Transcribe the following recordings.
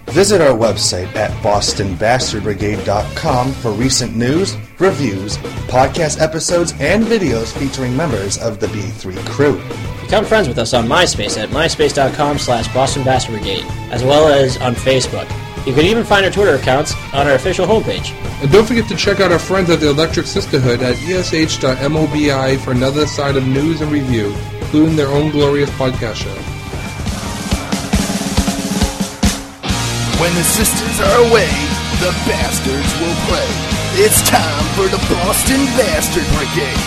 Visit our website at bostonbastardbrigade.com for recent news, reviews, podcast episodes, and videos featuring members of the B3 crew. Become friends with us on MySpace at myspace.com/BostonBastardBrigade, as well as on Facebook. You can even find our Twitter accounts on our official homepage. And don't forget to check out our friends at the Electric Sisterhood at esh.mobi for another side of news and review, including their own glorious podcast show. When the sisters are away, the bastards will play. It's time for the Boston Bastard Brigade.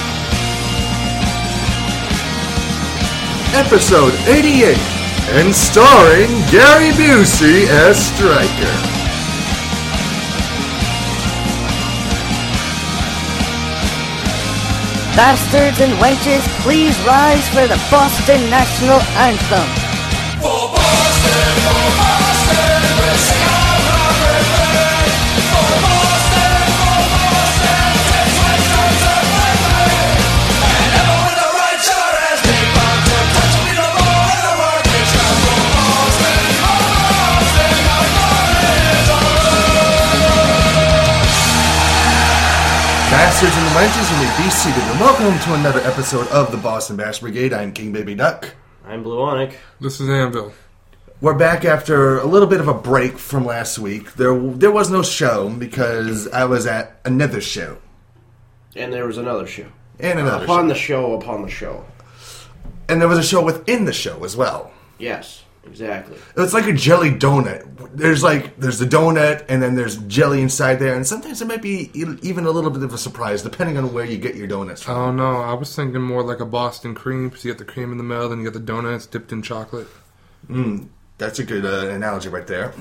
Episode 88, and starring Gary Busey as Stryker. Bastards and wenches, please rise for the Boston National Anthem. For Boston, we'll sing our heart away. For Boston, take 20 strokes of my way. And ever with the right shot as big bombs and touch me no more in the working shop. For Boston, our glory is on. Bastards and the wenches, you may be seated, and welcome to another episode of the Boston Bastard Brigade. I'm King Baby Duck. I'm Bluonic. This is Anvil. We're back after a little bit of a break from last week. There was no show because I was at another show. And there was another show. And another upon show. the show. And there was a show within the show as well. Yes, exactly. It's like a jelly donut. There's the donut, and then there's jelly inside there, and sometimes it might be even a little bit of a surprise, depending on where you get your donuts from. Oh no, I was thinking more like a Boston cream, because you get the cream in the middle, then you get the donuts dipped in chocolate. That's a good analogy right there.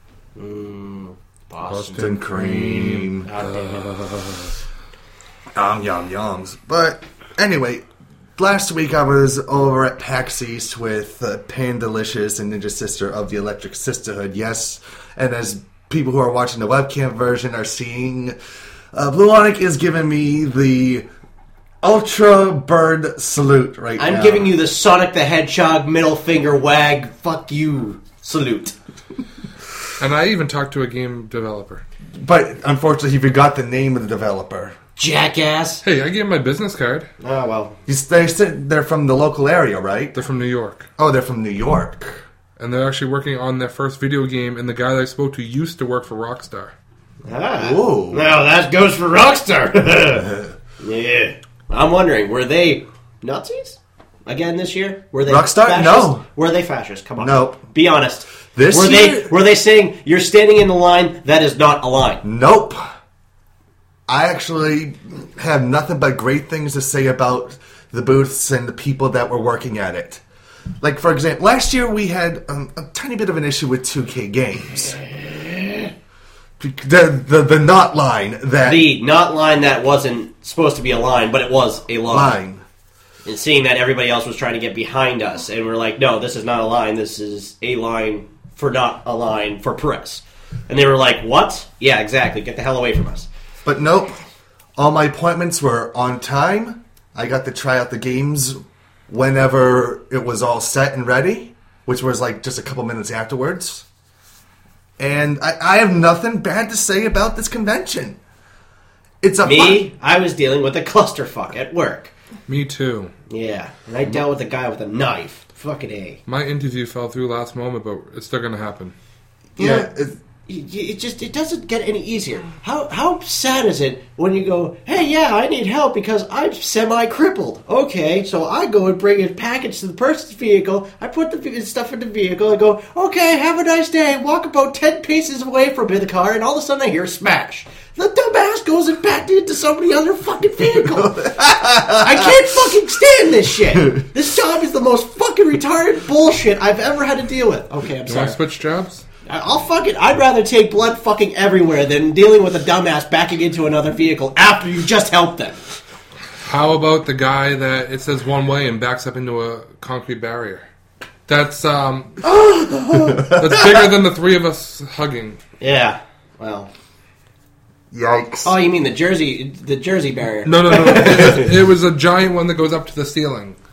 Boston cream. God damn it. Yums. But anyway, last week I was over at PAX East with Pandalicious and Ninja Sister of the Electric Sisterhood. Yes, and as people who are watching the webcam version are seeing, Bluonic is giving me the Ultra Bird salute right now. I'm giving you the Sonic the Hedgehog middle finger wag, fuck you salute. And I even talked to a game developer. But unfortunately, he forgot the name of the developer. Jackass. Hey, I gave him my business card. Oh, well. They're from the local area, right? They're from New York. Oh, they're from New York. And they're actually working on their first video game, and the guy that I spoke to used to work for Rockstar. Ah. Ooh. Now that goes for Rockstar. Yeah. I'm wondering, were they Nazis again this year? Were they Rockstar? fascist? No. Were they fascist? Come on. Nope. Be honest. Were they saying you're standing in the line? That is not a line. Nope. I actually have nothing but great things to say about the booths and the people that were working at it. Like, for example, last year we had a tiny bit of an issue with 2K Games. The not line that... The not line that wasn't supposed to be a line, but it was a line. And seeing that everybody else was trying to get behind us, and we're like, no, this is not a line, this is a line for not a line for press. And they were like, what? Yeah, exactly, get the hell away from us. But nope. All my appointments were on time. I got to try out the games whenever it was all set and ready, which was like just a couple minutes afterwards. And I have nothing bad to say about this convention. It's a I was dealing with a clusterfuck at work. Me too. Yeah, and I dealt with a guy with a knife. Fucking A. My interview fell through last moment, but it's still going to happen. Yeah. It doesn't get any easier. How sad is it when you go, hey, yeah, I need help because I'm semi-crippled. Okay, so I go and bring a package to the person's vehicle. I put the stuff in the vehicle and go, okay, have a nice day. Walk about 10 paces away from the car, and all of a sudden I hear smash. The dumbass goes and backed into somebody else's fucking vehicle. I can't fucking stand this shit. This job is the most fucking retarded bullshit I've ever had to deal with. Okay, I'm You sorry. want to switch jobs? I'd rather take blood fucking everywhere than dealing with a dumbass backing into another vehicle after you just helped them. How about the guy that it says one way and backs up into a concrete barrier? That's that's bigger than the three of us hugging. Yeah. Well. Yikes. Oh, you mean the Jersey barrier? No. It was a giant one that goes up to the ceiling.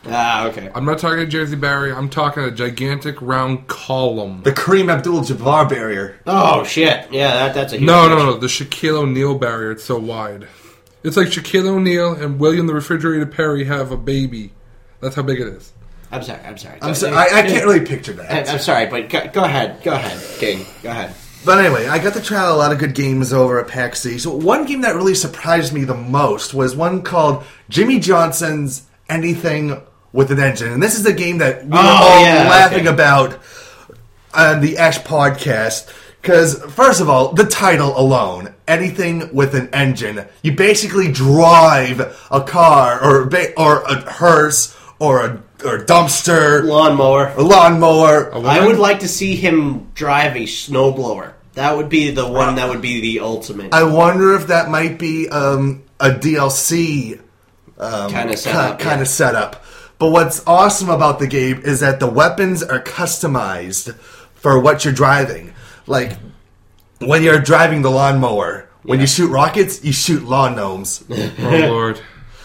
Okay. I'm not talking a Jersey barrier. I'm talking a gigantic round column. The Kareem Abdul-Jabbar barrier. Oh, shit. Yeah, that's a huge No. The Shaquille O'Neal barrier. It's so wide. It's like Shaquille O'Neal and William the Refrigerator Perry have a baby. That's how big it is. I'm sorry. I can't really picture that. I'm sorry, but go ahead, King. Go ahead. But anyway, I got to try out a lot of good games over at PAX East. So one game that really surprised me the most was one called Jimmy Johnson's Anything with an Engine. And this is a game that we were all laughing about on the Ash podcast. Because, first of all, the title alone, Anything with an Engine, you basically drive a car or a hearse or a dumpster. Lawnmower. I would like to see him drive a snowblower. That would be the one that would be the ultimate. I wonder if that might be a DLC kind of setup. But what's awesome about the game is that the weapons are customized for what you're driving. Like, when you're driving the lawnmower, when you shoot rockets, you shoot lawn gnomes. Oh, Lord.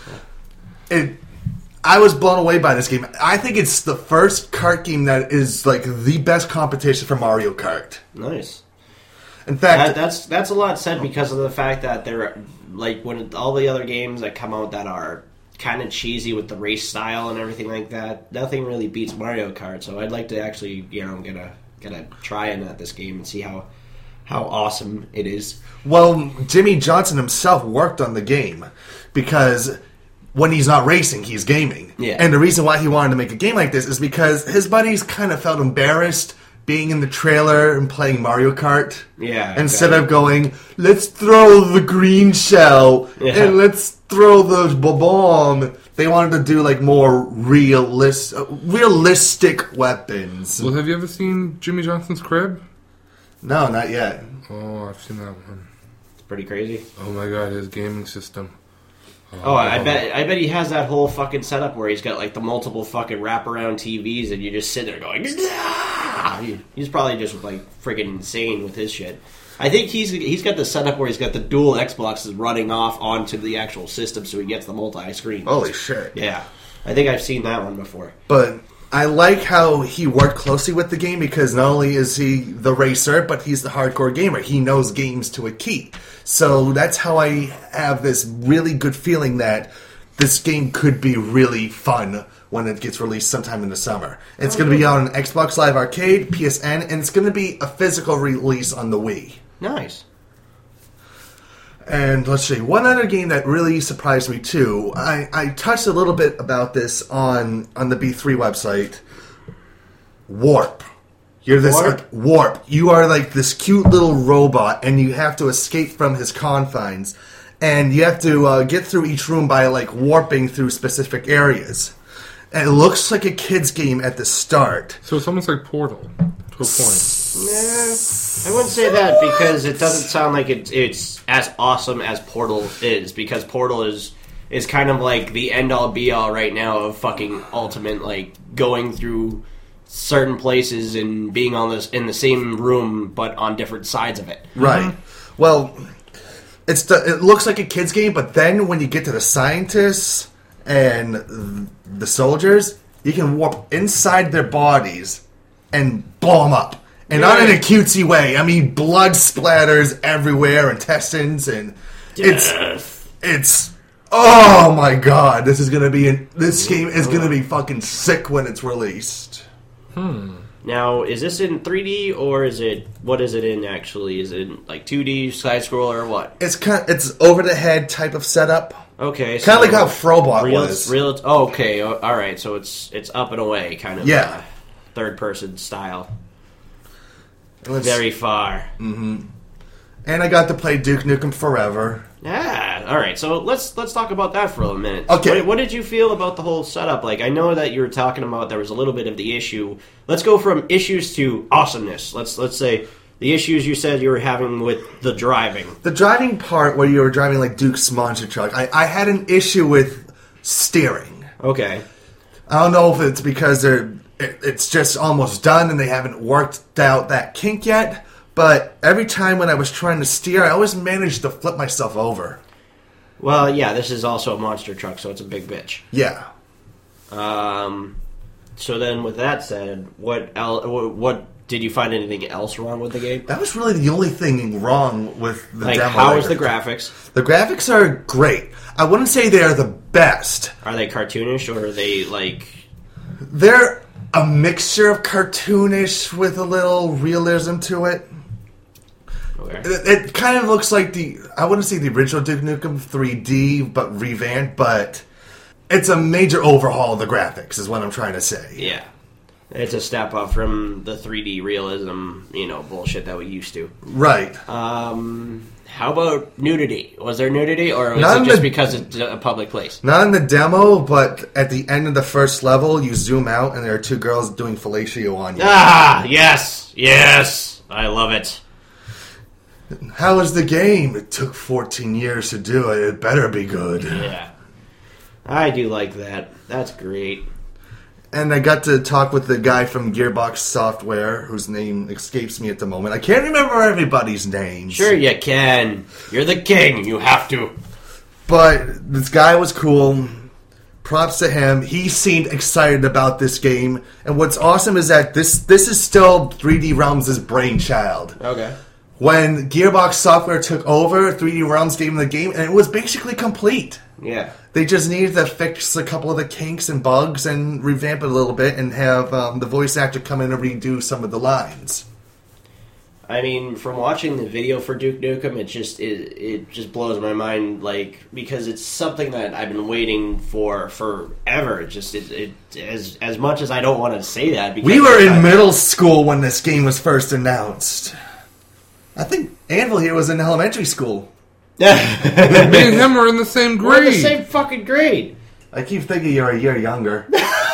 I was blown away by this game. I think it's the first kart game that is, like, the best competition for Mario Kart. Nice. In fact... That's a lot said because of the fact that they're, like, when all the other games that come out that are kind of cheesy with the race style and everything like that, nothing really beats Mario Kart, so I'd like to actually, get a try in at this game and see how awesome it is. Well, Jimmy Johnson himself worked on the game because when he's not racing, he's gaming. Yeah. And the reason why he wanted to make a game like this is because his buddies kind of felt embarrassed being in the trailer and playing Mario Kart. Yeah. Instead of going, let's throw the green shell and let's throw the bomb. They wanted to do like more realistic weapons. Well, have you ever seen Jimmy Johnson's crib? No, not yet. Oh, I've seen that one. It's pretty crazy. Oh my god, his gaming system. Oh, I bet he has that whole fucking setup where he's got like the multiple fucking wraparound TVs and you just sit there going, "Ah!" He's probably just like freaking insane with his shit. I think he's got the setup where he's got the dual Xboxes running off onto the actual system so he gets the multi-screen. Holy shit. Yeah. I think I've seen that one before. But I like how he worked closely with the game because not only is he the racer, but he's the hardcore gamer. He knows games to a key. So that's how I have this really good feeling that this game could be really fun when it gets released sometime in the summer. It's going to be out on Xbox Live Arcade, PSN, and it's going to be a physical release on the Wii. Nice. And let's see, one other game that really surprised me too. I touched a little bit about this on the B3 website. Warp. You're this Warp. You are like this cute little robot, and you have to escape from his confines. And you have to get through each room by like warping through specific areas. And it looks like a kid's game at the start. So it's almost like Portal to a point. Nah, I wouldn't say that because it doesn't sound like it's as awesome as Portal is, because Portal is kind of like the end-all be-all right now of fucking Ultimate, like going through certain places and being in the same room but on different sides of it. Right. Mm-hmm. Well, it looks like a kid's game, but then when you get to the scientists and the soldiers, you can warp inside their bodies and blow them up. And not in a cutesy way. I mean, blood splatters everywhere, intestines, and it's oh my god, this game is gonna be fucking sick when it's released. Now, is this in 3D or what is it in actually? Is it like 2D side scroller or what? It's over the head type of setup. Okay, kind of like how Frobot was. Okay, all right. So it's up and away, kind of third person style. Very far. Mm-hmm. And I got to play Duke Nukem Forever. Yeah, all right. So let's talk about that for a minute. Okay. What did you feel about the whole setup? Like, I know that you were talking about there was a little bit of the issue. Let's go from issues to awesomeness. Let's say the issues you said you were having with the driving. The driving part where you were driving like Duke's monster truck, I had an issue with steering. Okay. I don't know if it's because it's just almost done and they haven't worked out that kink yet, but every time when I was trying to steer, I always managed to flip myself over. Well, yeah, this is also a monster truck, so it's a big bitch. Yeah. So then, with that said, what did you find anything else wrong with the game? That was really the only thing wrong with the Like, demo. how is the graphics? The graphics are great. I wouldn't say they are the best. Are they cartoonish, or are they, like... They're a mixture of cartoonish with a little realism to it. Okay. It kind of looks like I wouldn't say the original Duke Nukem 3D, but revamped, but it's a major overhaul of the graphics, is what I'm trying to say. Yeah. It's a step up from the 3D realism, bullshit that we used to. Right. How about nudity? Was there nudity, or was Not it in just the- because it's a public place? Not in the demo, but at the end of the first level, you zoom out and there are two girls doing fellatio on you. Ah, yes, I love it. How is the game? It took 14 years to do it. It better be good. Yeah. I do like that. That's great. And I got to talk with the guy from Gearbox Software, whose name escapes me at the moment. I can't remember everybody's names. Sure you can. You're the king. You have to. But this guy was cool. Props to him. He seemed excited about this game. And what's awesome is that this is still 3D Realms' brainchild. Okay. When Gearbox Software took over, 3D Realms gave them the game, and it was basically complete. Yeah. They just needed to fix a couple of the kinks and bugs and revamp it a little bit and have the voice actor come in and redo some of the lines. I mean, from watching the video for Duke Nukem, it just blows my mind, like, because it's something that I've been waiting for forever. As much as I don't want to say that, because We were in middle school when this game was first announced. I think Anvil here was in elementary school. Me and him are in the same grade. We're in the same fucking grade. I keep thinking you're a year younger.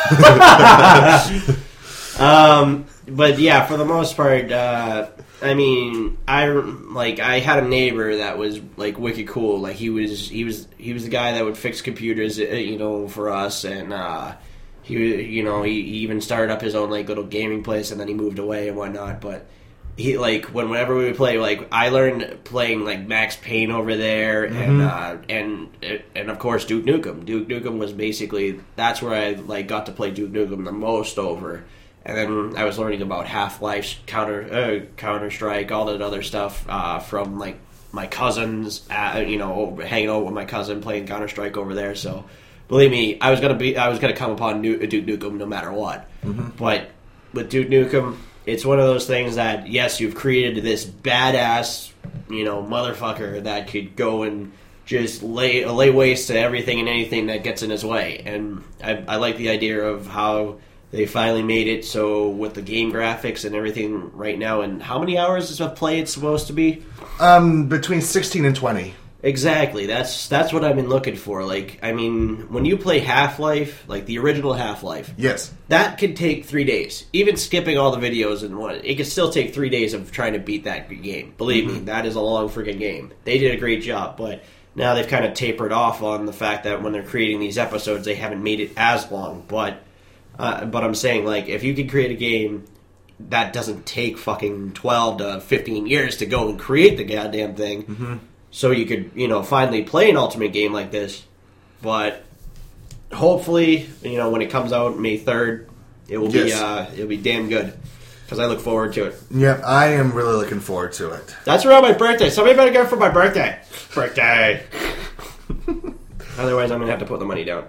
But yeah, for the most part, I mean, I had a neighbor that was like wicked cool. Like he was the guy that would fix computers, for us, and he even started up his own like little gaming place, and then he moved away and whatnot. But he whenever we would play, like I learned playing like Max Payne over there, and of course Duke Nukem. Duke Nukem was basically that's where I like got to play Duke Nukem the most over. And then I was learning about Half-Life, Counter-Strike, all that other stuff from like my cousins, hanging out with my cousin playing Counter-Strike over there. So, believe me, I was gonna come upon Duke Nukem no matter what. Mm-hmm. But with Duke Nukem, it's one of those things that yes, you've created this badass, motherfucker that could go and just lay waste to everything and anything that gets in his way. And I like the idea of how they finally made it so with the game graphics and everything right now. And how many hours of play it's supposed to be? Between 16 and 20. Exactly. That's what I've been looking for. Like, I mean, when you play Half-Life, like the original Half-Life, Yes. that could take 3 days. Even skipping all the videos and what, it could still take 3 days of trying to beat that game. Believe me, that is a long freaking game. They did a great job, but now they've kind of tapered off on the fact that when they're creating these episodes, they haven't made it as long. But I'm saying, like, if you could create a game that doesn't take fucking 12 to 15 years to go and create the goddamn thing, so you could, finally play an Ultimate game like this. But hopefully, when it comes out May 3rd, it will be it'll be damn good. Because I look forward to it. Yeah, I am really looking forward to it. That's around my birthday. Somebody better go for my birthday. Birthday. Otherwise, I'm going to have to put the money down.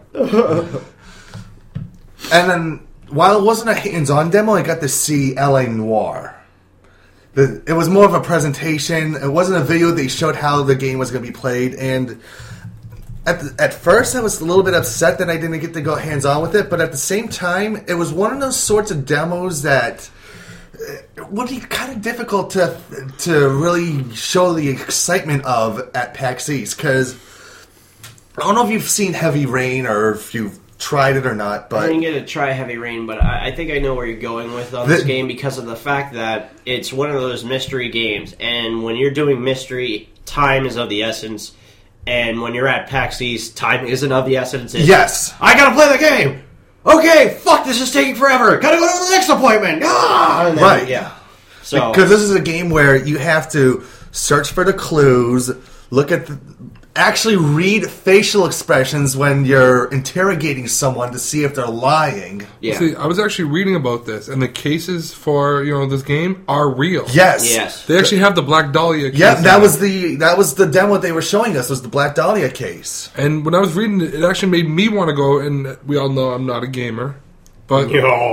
And then, while it wasn't a hands-on demo, I got to see L.A. Noire. It was more of a presentation. It wasn't a video. They showed how the game was going to be played. And at first, I was a little bit upset that I didn't get to go hands-on with it. But at the same time, it was one of those sorts of demos that would be kind of difficult to really show the excitement of at PAX East. Because I don't know if you've seen Heavy Rain or if you've tried it or not, but I didn't get to try Heavy Rain, but I think I know where you're going with on this game because of the fact that it's one of those mystery games, and when you're doing mystery, time is of the essence, and when you're at PAX East, time isn't of the essence. yes, I gotta play the game! Okay, fuck, this is taking forever! Gotta go to the next appointment! Ah! And then, right, yeah. So because this is a game where you have to search for the clues, look at actually read facial expressions when you're interrogating someone to see if they're lying. Yeah. See, I was actually reading about this, and the cases for this game are real. Yes. Yes. They actually have the Black Dahlia case. Yeah, in that it. was the demo they were showing us, was the Black Dahlia case. And when I was reading it, it actually made me want to go, and we all know I'm not a gamer. But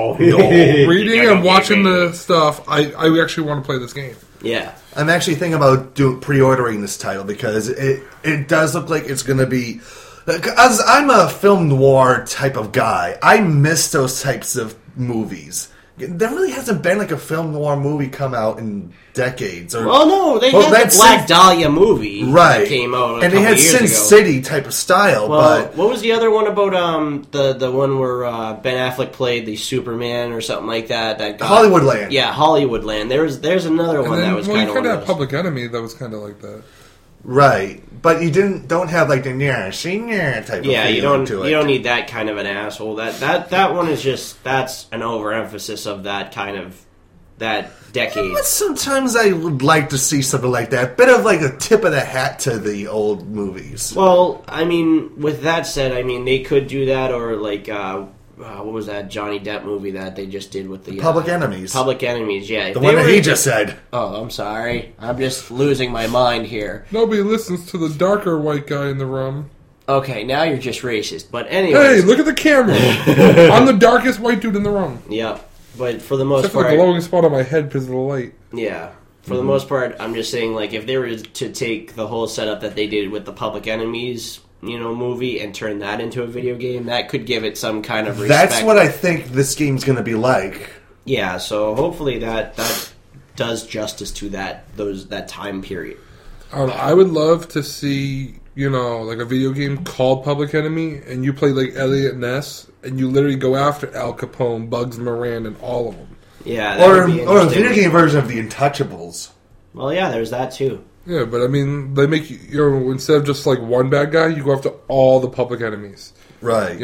reading and watching the stuff, I actually want to play this game. Yeah. I'm actually thinking about pre-ordering this title because it does look like it's going to be... As I'm a film noir type of guy, I miss those types of movies. There really hasn't been like a film noir movie come out in decades. Well, no, they had the Black Dahlia movie that came out and they had years Sin ago. City type of style. Well, but what was the other one about the one where Ben Affleck played the Superman or something like that? Hollywoodland. Yeah, Hollywoodland. There's another one that was kind of you had Public Enemy that was kind of like that. Right, but you don't have like the senior type. Yeah, of you to it. don't need that kind of an asshole. That one is just that's an overemphasis of that kind of that decade. But sometimes I would like to see something like that. Bit of like a tip of the hat to the old movies. Well, I mean, with that said, I mean they could do that, or like what was that Johnny Depp movie that they just did with the Public Enemies? Public Enemies, yeah. The one that he just said. Oh, I'm sorry. I'm just losing my mind here. Nobody listens to the darker white guy in the room. Okay, now you're just racist. But anyway. Hey, look at the camera. I'm the darkest white dude in the room. Yeah, but for the most Except for part... the glowing spot on my head because of the light. Yeah. For the most part, I'm just saying, like, if they were to take the whole setup that they did with the Public Enemies... movie and turn that into a video game, that could give it some kind of respect. That's what I think this game's going to be like. Yeah, so hopefully that does justice to that time period. I would love to see, like a video game called Public Enemy, and you play like Elliot Ness, and you literally go after Al Capone, Bugs Moran, and all of them. Yeah, that would be or a interesting. video game version of The Untouchables. Well, yeah, there's that too. Yeah, but I mean, they make instead of just like one bad guy, you go after all the public enemies. Right.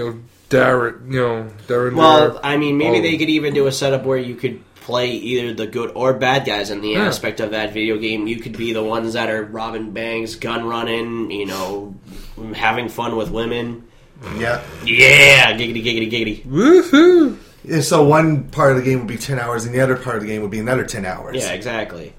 Darren. Well, I mean, maybe they could even do a setup where you could play either the good or bad guys in the aspect of that video game. You could be the ones that are robbing banks, gun running, having fun with women. Yeah. Yeah, giggity, giggity, giggity. Woohoo! Yeah, so one part of the game would be 10 hours, and the other part of the game would be another 10 hours. Yeah, exactly.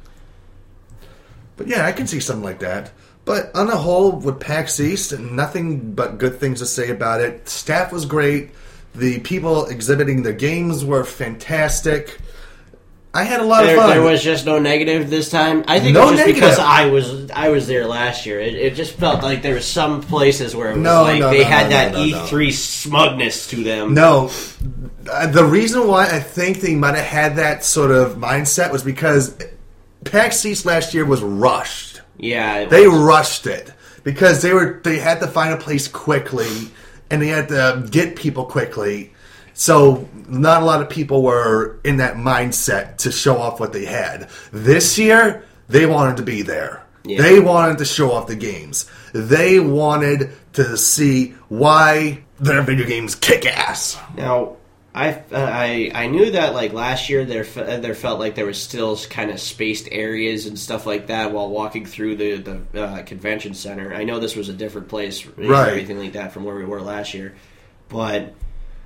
But yeah, I can see something like that. But on the whole, with PAX East, nothing but good things to say about it. Staff was great. The people exhibiting the games were fantastic. I had a lot of fun. There was just no negative this time. I think No it was just negative. because I was there last year. It just felt like there were some places where it was they had that E3 smugness to them. No. The reason why I think they might have had that sort of mindset was because PAX East last year was rushed. Yeah, They rushed it because they had to find a place quickly and they had to get people quickly. So not a lot of people were in that mindset to show off what they had. This year, they wanted to be there. Yeah. They wanted to show off the games. They wanted to see why their video games kick ass. Now, I knew that like last year there felt like there was still kind of spaced areas and stuff like that while walking through the convention center. I know this was a different place, right? Everything like that from where we were last year, but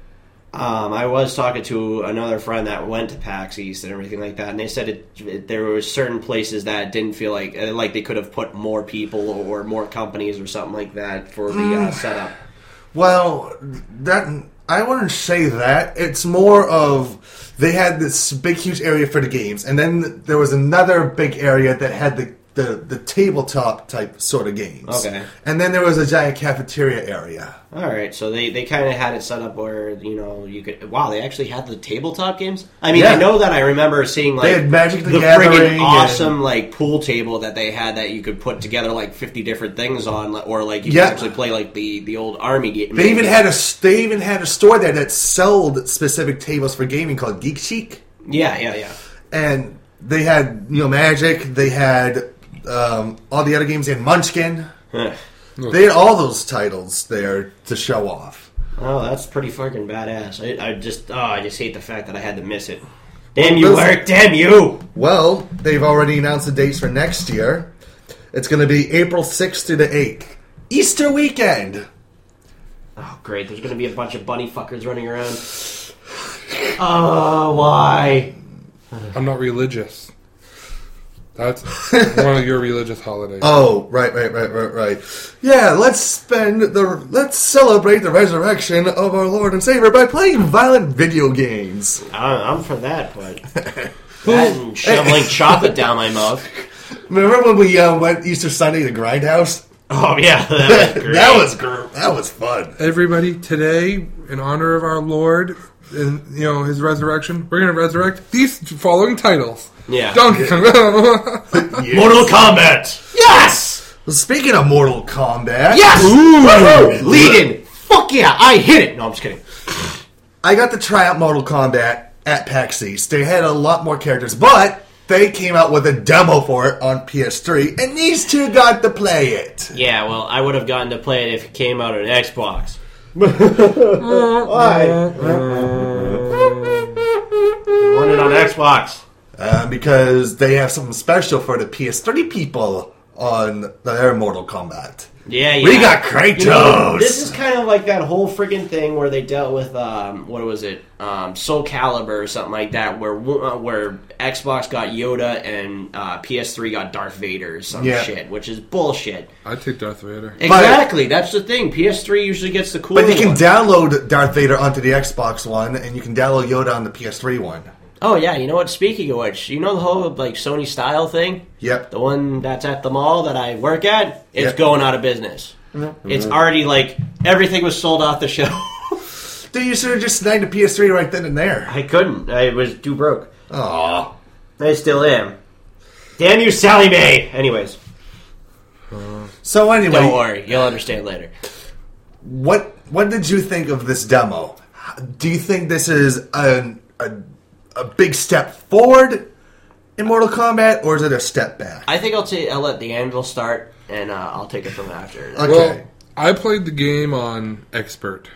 I was talking to another friend that went to PAX East and everything like that, and they said there were certain places that didn't feel like they could have put more people or more companies or something like that for the setup. Well, I wouldn't say that. It's more of they had this big, huge area for the games, and then there was another big area that had the tabletop type sort of games. Okay. And then there was a giant cafeteria area. All right, so they kind of had it set up where you could. Wow, they actually had the tabletop games. I mean, yeah. I know that I remember seeing like they had Magic the Gathering, friggin' awesome like pool table that they had that you could put together like 50 different things on, or like you could actually play like the old army game. They even had a store there that sold specific tables for gaming called Geek Chic. Yeah. And they had Magic. They had all the other games. They had Munchkin. They had all those titles there to show off. Oh, that's pretty fucking badass. I just hate the fact that I had to miss it. Damn you, Eric! Damn you! Well, they've already announced the dates for next year. It's going to be April 6th to the 8th. Easter weekend. Oh, great. There's going to be a bunch of bunny fuckers running around. Oh, why? Uh-huh. I'm not religious. That's one of your religious holidays. Oh, right. Yeah, let's celebrate the resurrection of our Lord and Savior by playing violent video games. I'm for that, but that and shoveling chocolate down my mouth. Remember when we went Easter Sunday to Grindhouse? Oh yeah, that was great. That was fun. Everybody, today, in honor of our Lord and His resurrection, we're going to resurrect these following titles. Yeah. Donkey Kong. Yes. Mortal Kombat. Yes. Well, speaking of Mortal Kombat, Yes. Woo-hoo. Lead in. Fuck yeah, I hit it. No, I'm just kidding. I got to try out Mortal Kombat at PAX East. They had a lot more characters, but they came out with a demo for it on PS3, and these two got to play it. Yeah, well, I would have gotten to play it if it came out on Xbox. I want it on Xbox. Because they have something special for the PS3 people on their Mortal Kombat. Yeah. We got Kratos! This is kind of like that whole freaking thing where they dealt with, what was it? Soul Calibur or something like that, where Xbox got Yoda and PS3 got Darth Vader or some shit, which is bullshit. I'd take Darth Vader. Exactly, that's the thing. PS3 usually gets the cooler But you can one. download Darth Vader onto the Xbox One, and you can download Yoda on the PS3 one. Oh, yeah, you know what? Speaking of which, you know the whole, Sony style thing? Yep. The one that's at the mall that I work at? It's Yep. going out of business. Mm-hmm. It's already, everything was sold off the shelf. Dude, you should have just snagged a PS3 right then and there. I couldn't. I was too broke. Aww. I still am. Damn you, Sally Mae! Anyways, So anyway, don't worry. You'll understand later. what did you think of this demo? Do you think this is a big step forward in Mortal Kombat, or is it a step back? I think I'll let the Anvil start, and I'll take it from after. Okay. Well, I played the game on Expert,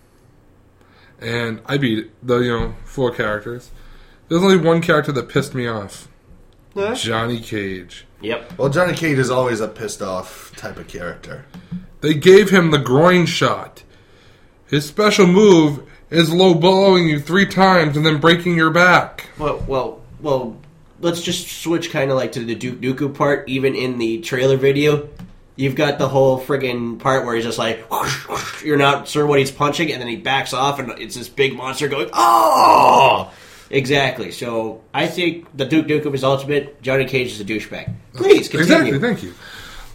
and I beat it. The 4 characters. There's only one character that pissed me off. Huh? Johnny Cage. Yep. Well, Johnny Cage is always a pissed off type of character. They gave him the groin shot. His special move is low blowing you 3 times and then breaking your back. Well. Let's just switch kind of to the Duke Nukem part. Even in the trailer video, you've got the whole friggin' part where he's just whoosh, whoosh, you're not sure what he's punching, and then he backs off, and it's this big monster going, oh! Exactly. So I think the Duke Nukem is ultimate. Johnny Cage is a douchebag. Please continue. Exactly. Thank you.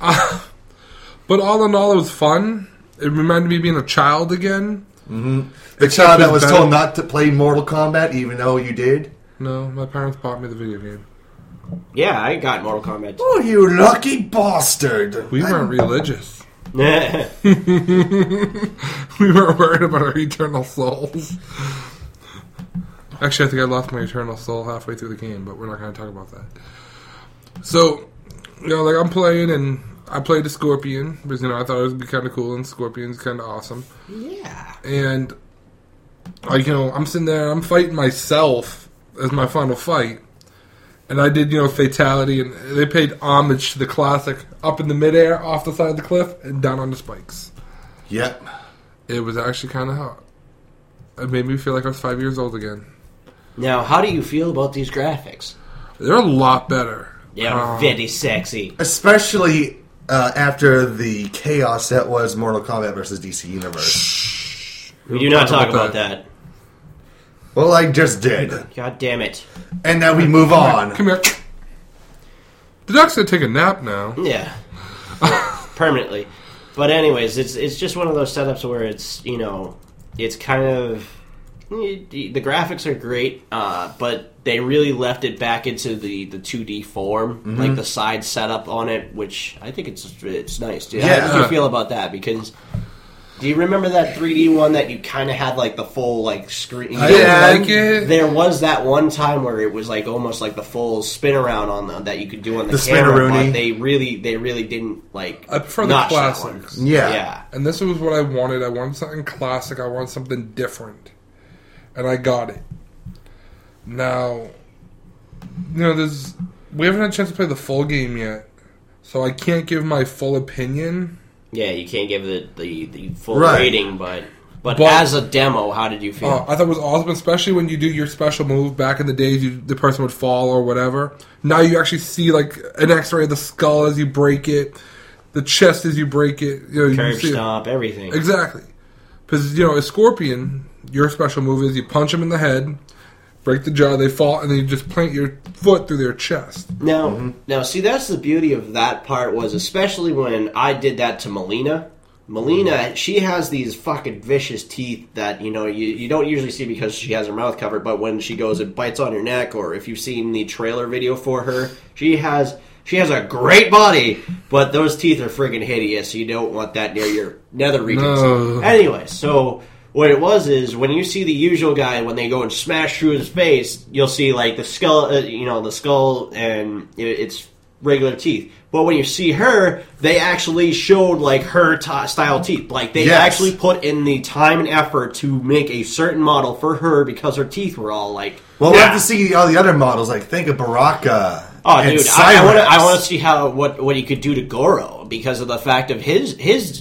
But all in all, it was fun. It reminded me of being a child again. Mm-hmm. The child that was told not to play Mortal Kombat, even though you did. No, my parents bought me the video game. Yeah, I got Mortal Kombat. Oh, you lucky bastard! We weren't religious. Yeah. We weren't worried about our eternal souls. Actually, I think I lost my eternal soul halfway through the game, but we're not going to talk about that. So, I'm playing, and I played the Scorpion, because, I thought it would be kind of cool, and Scorpion's kind of awesome. Yeah. And, I'm sitting there, I'm fighting myself as my final fight. And I did, fatality, and they paid homage to the classic up in the midair, off the side of the cliff, and down on the spikes. Yep. It was actually kind of hot. It made me feel like I was 5 years old again. Now, how do you feel about these graphics? They're a lot better. Yeah, very sexy. Especially after the chaos that was Mortal Kombat versus DC Universe. We do not talk about that. Well, I just did. God damn it. And now we move on. Come here. The dog's gonna take a nap now. Yeah. Permanently. But anyways, it's just one of those setups where it's, it's kind of... The graphics are great, but they really left it back into the 2D form, Mm-hmm. the side setup on it, which I think it's nice. Yeah. How do you feel about that? Because do you remember that 3D one that you kind of had the full screen? I didn't like it. There was that one time where it was almost like the full spin around on that you could do on the camera, spin-a-rooney. but they really didn't I prefer the notch that one. classics. Yeah. Yeah. And this was what I wanted. I wanted something classic. I wanted something different. And I got it. Now, we haven't had a chance to play the full game yet, so I can't give my full opinion. Yeah, you can't give it the full Right. rating, but But- as a demo, how did you feel? I thought it was awesome, especially when you do your special move. Back in the days, the person would fall or whatever. Now you actually see like an X-ray of the skull as you break it, the chest as you break it. You Curb see it. stomp, everything. Exactly, because a Scorpion, your special move is you punch them in the head, break the jaw, they fall, and then you just plant your foot through their chest. Now, see, that's the beauty of that part was, especially when I did that to Melina. Melina, she has these fucking vicious teeth that, you don't usually see because she has her mouth covered, but when she goes and bites on your neck, or if you've seen the trailer video for her, she has a great body, but those teeth are friggin' hideous. You don't want that near your nether regions. No. Anyway, so what it was is when you see the usual guy, when they go and smash through his face, you'll see like the skull, the skull and it's regular teeth. But when you see her, they actually showed like her style teeth. Like they Yes. actually put in the time and effort to make a certain model for her because her teeth were all like. Well, we'll have to see all the other models. Like, think of Baraka. Oh, and dude, Cyrax. I want to see what he could do to Goro because of the fact of his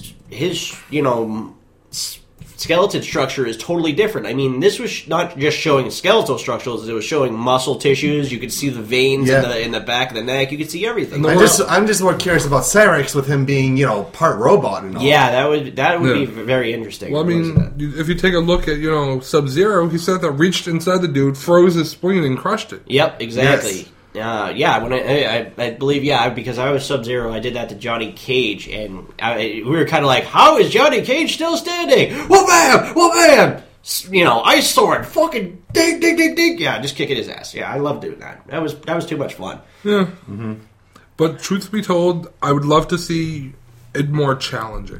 skeleton structure is totally different. I mean, this was not just showing skeletal structures; it was showing muscle tissues. You could see the veins in the back of the neck. You could see everything. I'm just more curious about Cyrax with him being, part robot and all. Yeah, that would be Yeah. very interesting. Well, I mean, if you take a look at Sub-Zero, he said that reached inside the dude, froze his spleen, and crushed it. Yep, exactly. When I believe, because I was Sub-Zero, I did that to Johnny Cage, and we were kind of like, how is Johnny Cage still standing? Well, bam! Well, bam! Ice sword, fucking ding, ding, ding, ding. Yeah, just kicking his ass. Yeah, I love doing that. That was too much fun. Yeah. Mm-hmm. But truth be told, I would love to see it more challenging.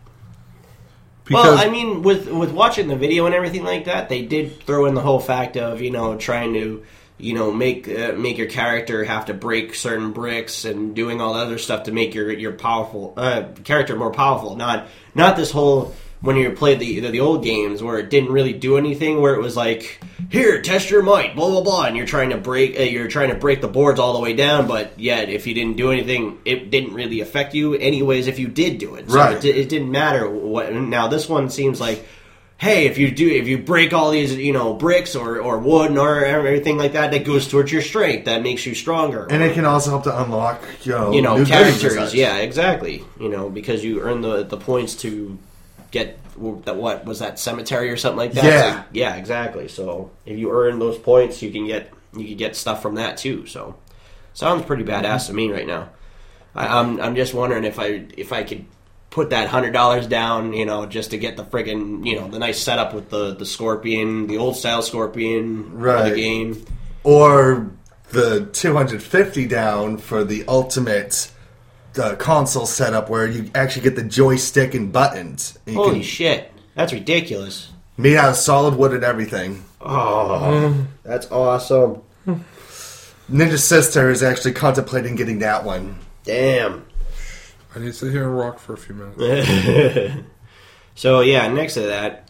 Well, I mean, with watching the video and everything like that, they did throw in the whole fact of trying to make your character have to break certain bricks and doing all the other stuff to make your powerful character more powerful. Not this whole when you played the old games where it didn't really do anything, where it was like, here, test your might, blah blah blah, and you're trying to break the boards all the way down, but yet if you didn't do anything, it didn't really affect you anyways. If you did do it, so right? It didn't matter what. Now this one seems like, hey, if you break all these, bricks or wood or everything like that, that goes towards your strength. That makes you stronger. And it can also help to unlock, new characters. Yeah, exactly. Because you earn the points to get what was that cemetery or something like that. Yeah. So, yeah, exactly. So if you earn those points, you can get stuff from that too. So sounds pretty badass to me right now. I'm just wondering if I could put that $100 down, just to get the friggin', the nice setup with the Scorpion, the old style Scorpion for the game. Or the $250 down for the ultimate console setup where you actually get the joystick and buttons. And you Holy can, shit. That's ridiculous. made out of solid wood and everything. Oh, that's awesome. Ninja Sister is actually contemplating getting that one. Damn. I need to sit here and rock for a few minutes. So yeah, next to that,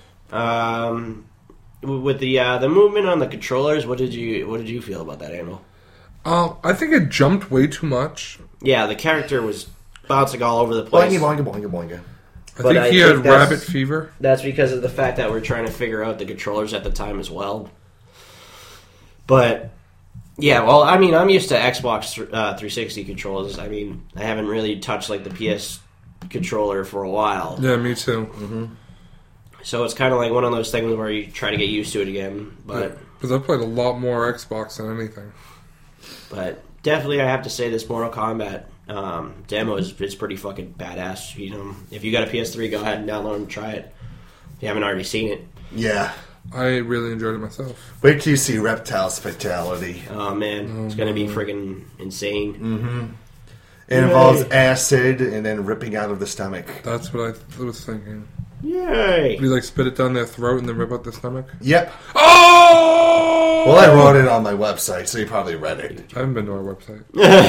with the movement on the controllers, what did you feel about that, Animal? I think it jumped way too much. Yeah, the character was bouncing all over the place. Boingy, boingy, boingy, boingy. I think he had rabbit fever. That's because of the fact that we're trying to figure out the controllers at the time as well. But yeah, well, I mean, I'm used to Xbox 360 controllers. I mean, I haven't really touched like the PS controller for a while. Yeah, me too. Mm-hmm. So it's kind of like one of those things where you try to get used to it again. But because I played a lot more Xbox than anything. But definitely, I have to say this Mortal Kombat demo is pretty fucking badass. If you got a PS3, go ahead and download and try it. If you haven't already seen it. Yeah. I really enjoyed it myself. Wait till you see Reptile's fatality. Oh man, it's gonna be friggin' insane. Mm-hmm. It involves acid and then ripping out of the stomach. That's what I was thinking. Yay! You spit it down their throat and then rip out the stomach? Yep. Oh! Well, I wrote it on my website, so you probably read it. I haven't been to our website.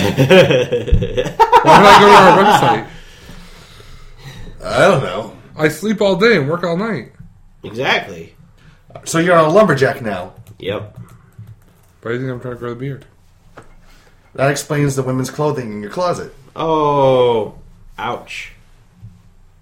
Why would I go to our website? I don't know. I sleep all day and work all night. Exactly. So you're a lumberjack now. Yep. Why do you think I'm trying to grow the beard? That explains the women's clothing in your closet. Oh, ouch.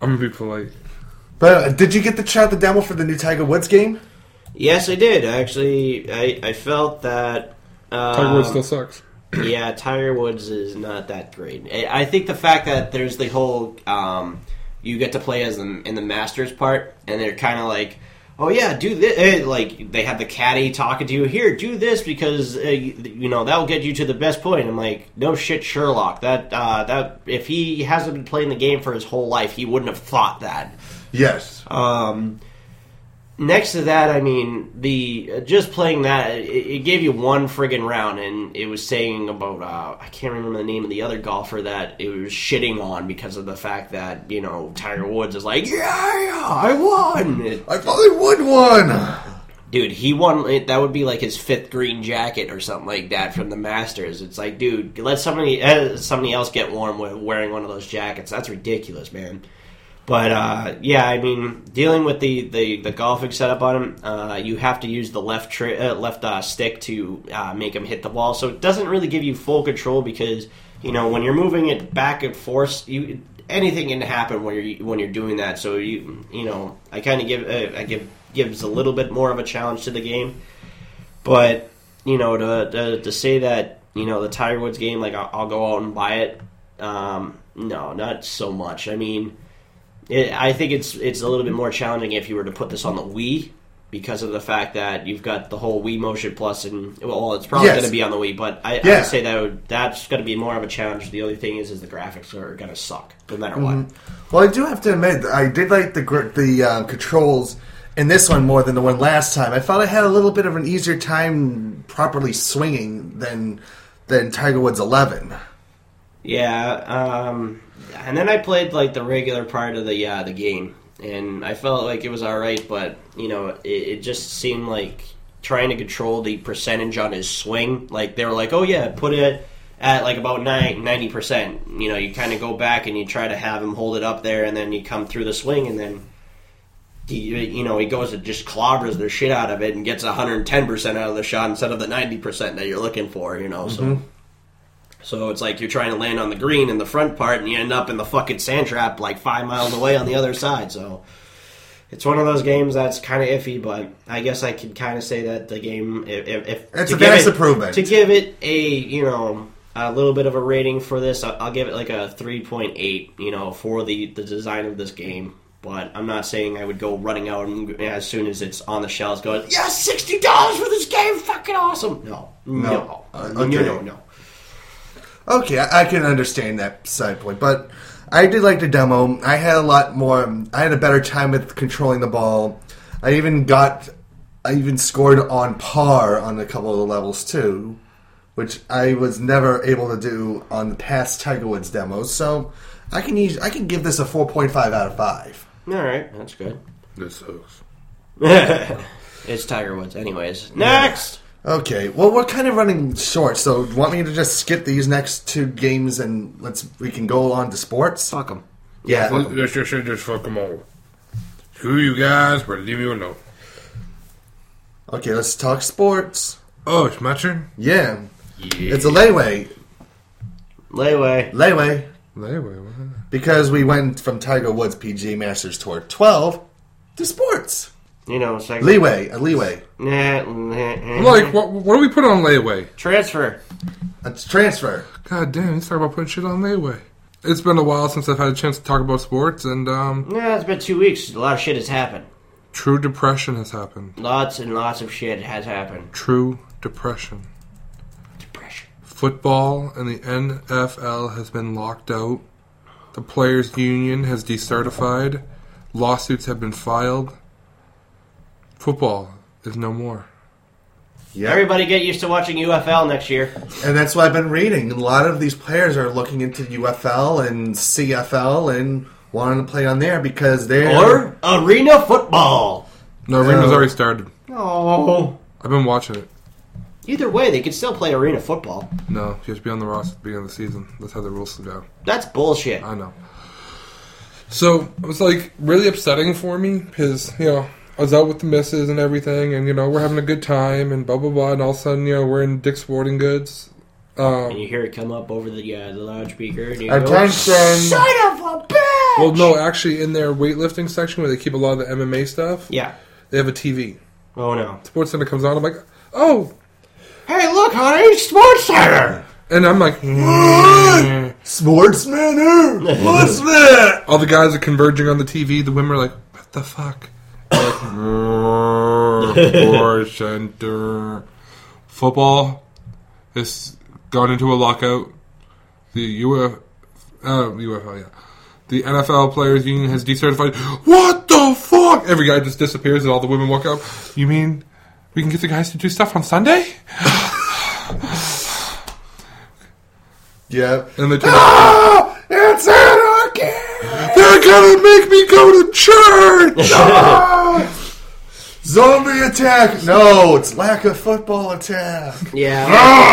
I'm gonna be polite. But did you get to try out the demo for the new Tiger Woods game? Yes, I did. Actually, I felt that... Tiger Woods still sucks. Yeah, Tiger Woods is not that great. I think the fact that there's the whole you get to play as in the Masters part, and they're kind of like, oh yeah, do this. Like they have the caddy talking to you here, do this because that'll get you to the best point. I'm like, no shit, Sherlock. That if he hasn't been playing the game for his whole life, he wouldn't have thought that. Yes. Next to that, I mean, just playing that, it gave you one friggin' round, and it was saying about, I can't remember the name of the other golfer that it was shitting on because of the fact that, Tiger Woods is like, yeah, I won! I finally won one! Dude, he won, that would be like his 5th green jacket or something like that from the Masters. It's like, dude, let somebody else get warm with wearing one of those jackets. That's ridiculous, man. But, yeah, I mean, dealing with the golfing setup on him, you have to use the left stick to make him hit the ball. So it doesn't really give you full control because, when you're moving it back and forth, anything can happen when you're doing that. So, I kind of gives a little bit more of a challenge to the game. But, to say that, the Tiger Woods game, like, I'll go out and buy it, no, not so much. I mean... I think it's a little bit more challenging if you were to put this on the Wii because of the fact that you've got the whole Wii Motion Plus and it's probably going to be on the Wii, but I would say that's going to be more of a challenge. The only thing is the graphics are going to suck no matter what. Well, I do have to admit I did like the controls in this one more than the one last time. I felt I had a little bit of an easier time properly swinging than Tiger Woods 11. Yeah, and then I played like the regular part of the game, and I felt like it was all right, but it just seemed like trying to control the percentage on his swing. Like they were like, oh yeah, put it at like about 90%. You kind of go back and you try to have him hold it up there, and then you come through the swing, and then he goes and just clobbers the shit out of it and gets 110% out of the shot instead of the 90% that you're looking for. So it's like you're trying to land on the green in the front part, and you end up in the fucking sand trap like 5 miles away on the other side. So it's one of those games that's kind of iffy, but I guess I could kind of say that the game, if it's a vast improvement. To give it a little bit of a rating for this, I'll give it like a 3.8. For the design of this game. But I'm not saying I would go running out and as soon as it's on the shelves going, yeah, $60 for this game, fucking awesome. No. Okay, I can understand that side point, but I did like the demo. I had a better time with controlling the ball. I even scored on par on a couple of the levels too, which I was never able to do on the past Tiger Woods demos. So I can give this a 4.5 out of 5. All right, that's good. This sucks. It's Tiger Woods, anyways. Next. Okay, well, we're kind of running short, so do you want me to just skip these next 2 games and we can go on to sports? Fuck them. Yeah. Just fuck them all. Screw you guys, but leave me alone. Okay, let's talk sports. Oh, it's my turn? Yeah. It's a layaway. Layaway, Because we went from Tiger Woods PGA Masters Tour 12 to sports. It's like... A leeway. I'm like, what do we put on layaway? Transfer. It's transfer. God damn, you talk about putting shit on layaway. It's been a while since I've had a chance to talk about sports, and it's been 2 weeks. A lot of shit has happened. True depression has happened. Lots and lots of shit has happened. True depression. Football and the NFL has been locked out. The Players Union has decertified. Lawsuits have been filed. Football is no more. Yeah. Everybody get used to watching UFL next year. And that's what I've been reading. A lot of these players are looking into UFL and CFL and wanting to play on there because they're... Or arena football. No, arena's already started. Oh. I've been watching it. Either way, they could still play arena football. No, you have to be on the roster at the beginning of the season. That's how the rules go. That's bullshit. I know. So, it was like really upsetting for me because, I was out with the missus and everything, and, we're having a good time, and blah, blah, blah, and all of a sudden, we're in Dick's Sporting Goods. And you hear it come up over the loudspeaker, and you go, son of a bitch! Well, no, actually, in their weightlifting section where they keep a lot of the MMA stuff, Yeah. they have a TV. Oh, no. Sports Center comes on. I'm like, oh, Hey, look, honey, Sports Center. and I'm like, Sports Manor! What's that? all the guys are converging on the TV. The women are like, what the fuck? Sports Center. Football has gone into a lockout. The UFL, yeah. The NFL Players Union has decertified. What the fuck? Every guy just disappears and all the women walk up. You mean we can get the guys to do stuff on Sunday? Yeah. And they turn It's anarchy! they're gonna make me go to church! Zombie attack! No, it's lack of football attack. Yeah.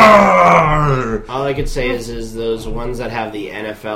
Arr! All I could say is those ones that have the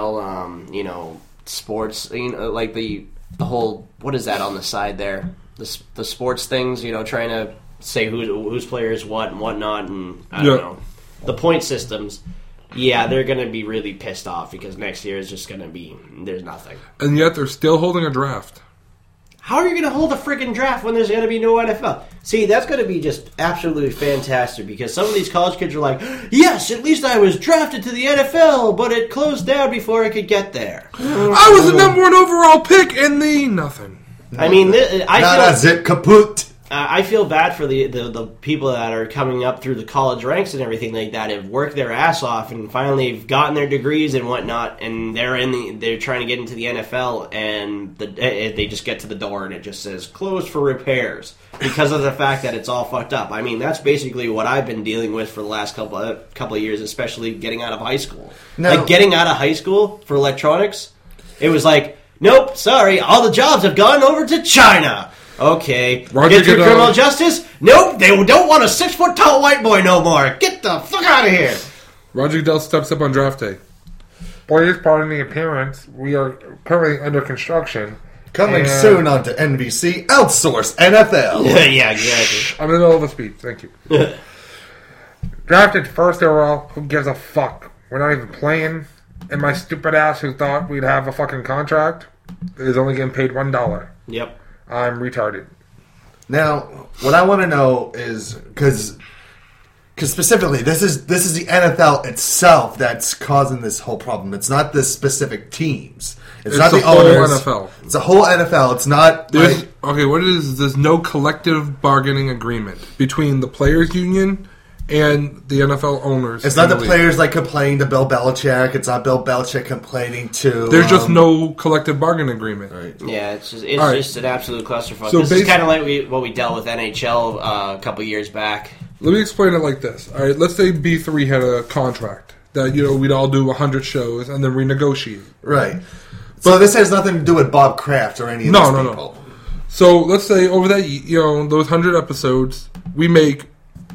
NFL, sports, like the whole, what is that on the side there? The sports things, trying to say whose player is what and whatnot, and I don't know. The point systems, yeah, they're going to be really pissed off because next year is just going to be, there's nothing. And yet they're still holding a draft. How are you going to hold a freaking draft when there's going to be no NFL? See, that's going to be just absolutely fantastic because some of these college kids are like, yes, at least I was drafted to the NFL, but it closed down before I could get there. I was the number 1 overall pick in the nothing. I mean, Not a zip kaput. I feel bad for the people that are coming up through the college ranks and everything like that, have worked their ass off and finally have gotten their degrees and whatnot, and they're trying to get into the NFL, and they just get to the door and it just says closed for repairs because of the fact that it's all fucked up. I mean, that's basically what I've been dealing with for the last couple of years, especially getting out of high school. Like getting out of high school for electronics, it was like, nope, sorry, all the jobs have gone over to China. Okay. Roger Get through Goodell. criminal justice? Nope, they don't want a 6-foot-tall white boy no more. Get the fuck out of here. Roger Goodell steps up on draft day. Please pardon the appearance. We are currently under construction. Coming soon onto NBC, Outsource NFL. Yeah, exactly. I'm in the middle of a speech. Thank you. Drafted first overall. Who gives a fuck? We're not even playing. And my stupid ass who thought we'd have a fucking contract is only getting paid $1. Yep. I'm retarded. Now, what I want to know is because specifically, this is the NFL itself that's causing this whole problem. It's not the specific teams. It's not the whole owners. NFL. It's the whole NFL. It's not. Okay, what it is there's no collective bargaining agreement between the players' union and the NFL owners. It's not the league. players like complaining to Bill Belichick. It's not Bill Belichick complaining to. There's just no collective bargaining agreement. Right. Yeah, it's just All just an absolute clusterfuck. So This is kind of like what we dealt with NHL a couple years back. Let me explain it like this. All right, let's say B3 had a contract that we'd all do 100 shows and then renegotiate. Right. So this has nothing to do with Bob Kraft or any of No, these no, people. no. So let's say over that those 100 episodes, we make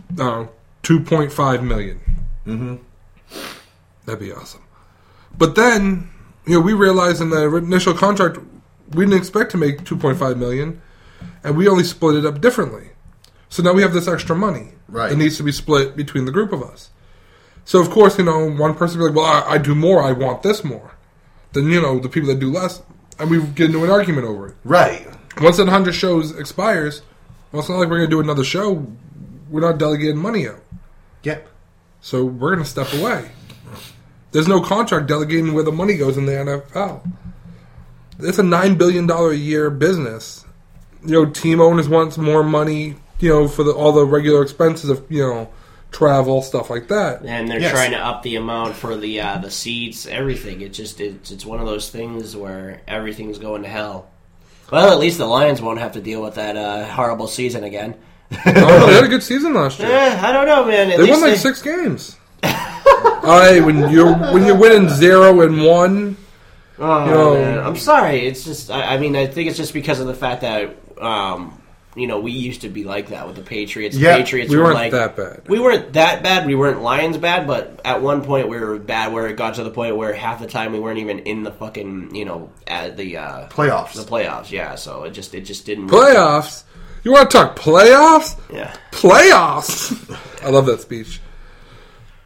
$2.5 million. Mm-hmm. That'd be awesome. But then we realized in the initial contract we didn't expect to make $2.5 million, and we only split it up differently. So now we have this extra money. Right. It needs to be split between the group of us. So of course, one person will be like, well, I do more, I want this more. Then, the people that do less, and we get into an argument over it. Right. Once that 100 shows expires, well, it's not like we're going to do another show. We're not delegating money out. Yep. So we're going to step away. There's no contract delegating where the money goes in the NFL. It's a $9 billion a year business. Team owners want more money, for all the regular expenses of, travel, stuff like that. And they're trying to up the amount for the seats, everything. It's one of those things where everything's going to hell. Well, at least the Lions won't have to deal with that horrible season again. Oh, no, they had a good season last year. I don't know, man. They won 6 games. All right, when you're winning 0-1. Man. I'm sorry. It's just, I think it's just because of the fact that, we used to be like that with the Patriots. Yeah, The Patriots we were weren't that bad. We weren't that bad. We weren't Lions bad, but at one point we were bad where it got to the point where half the time we weren't even in the fucking, at the Playoffs. The playoffs, yeah. So it just didn't Playoffs? You want to talk playoffs? Yeah. Playoffs! I love that speech.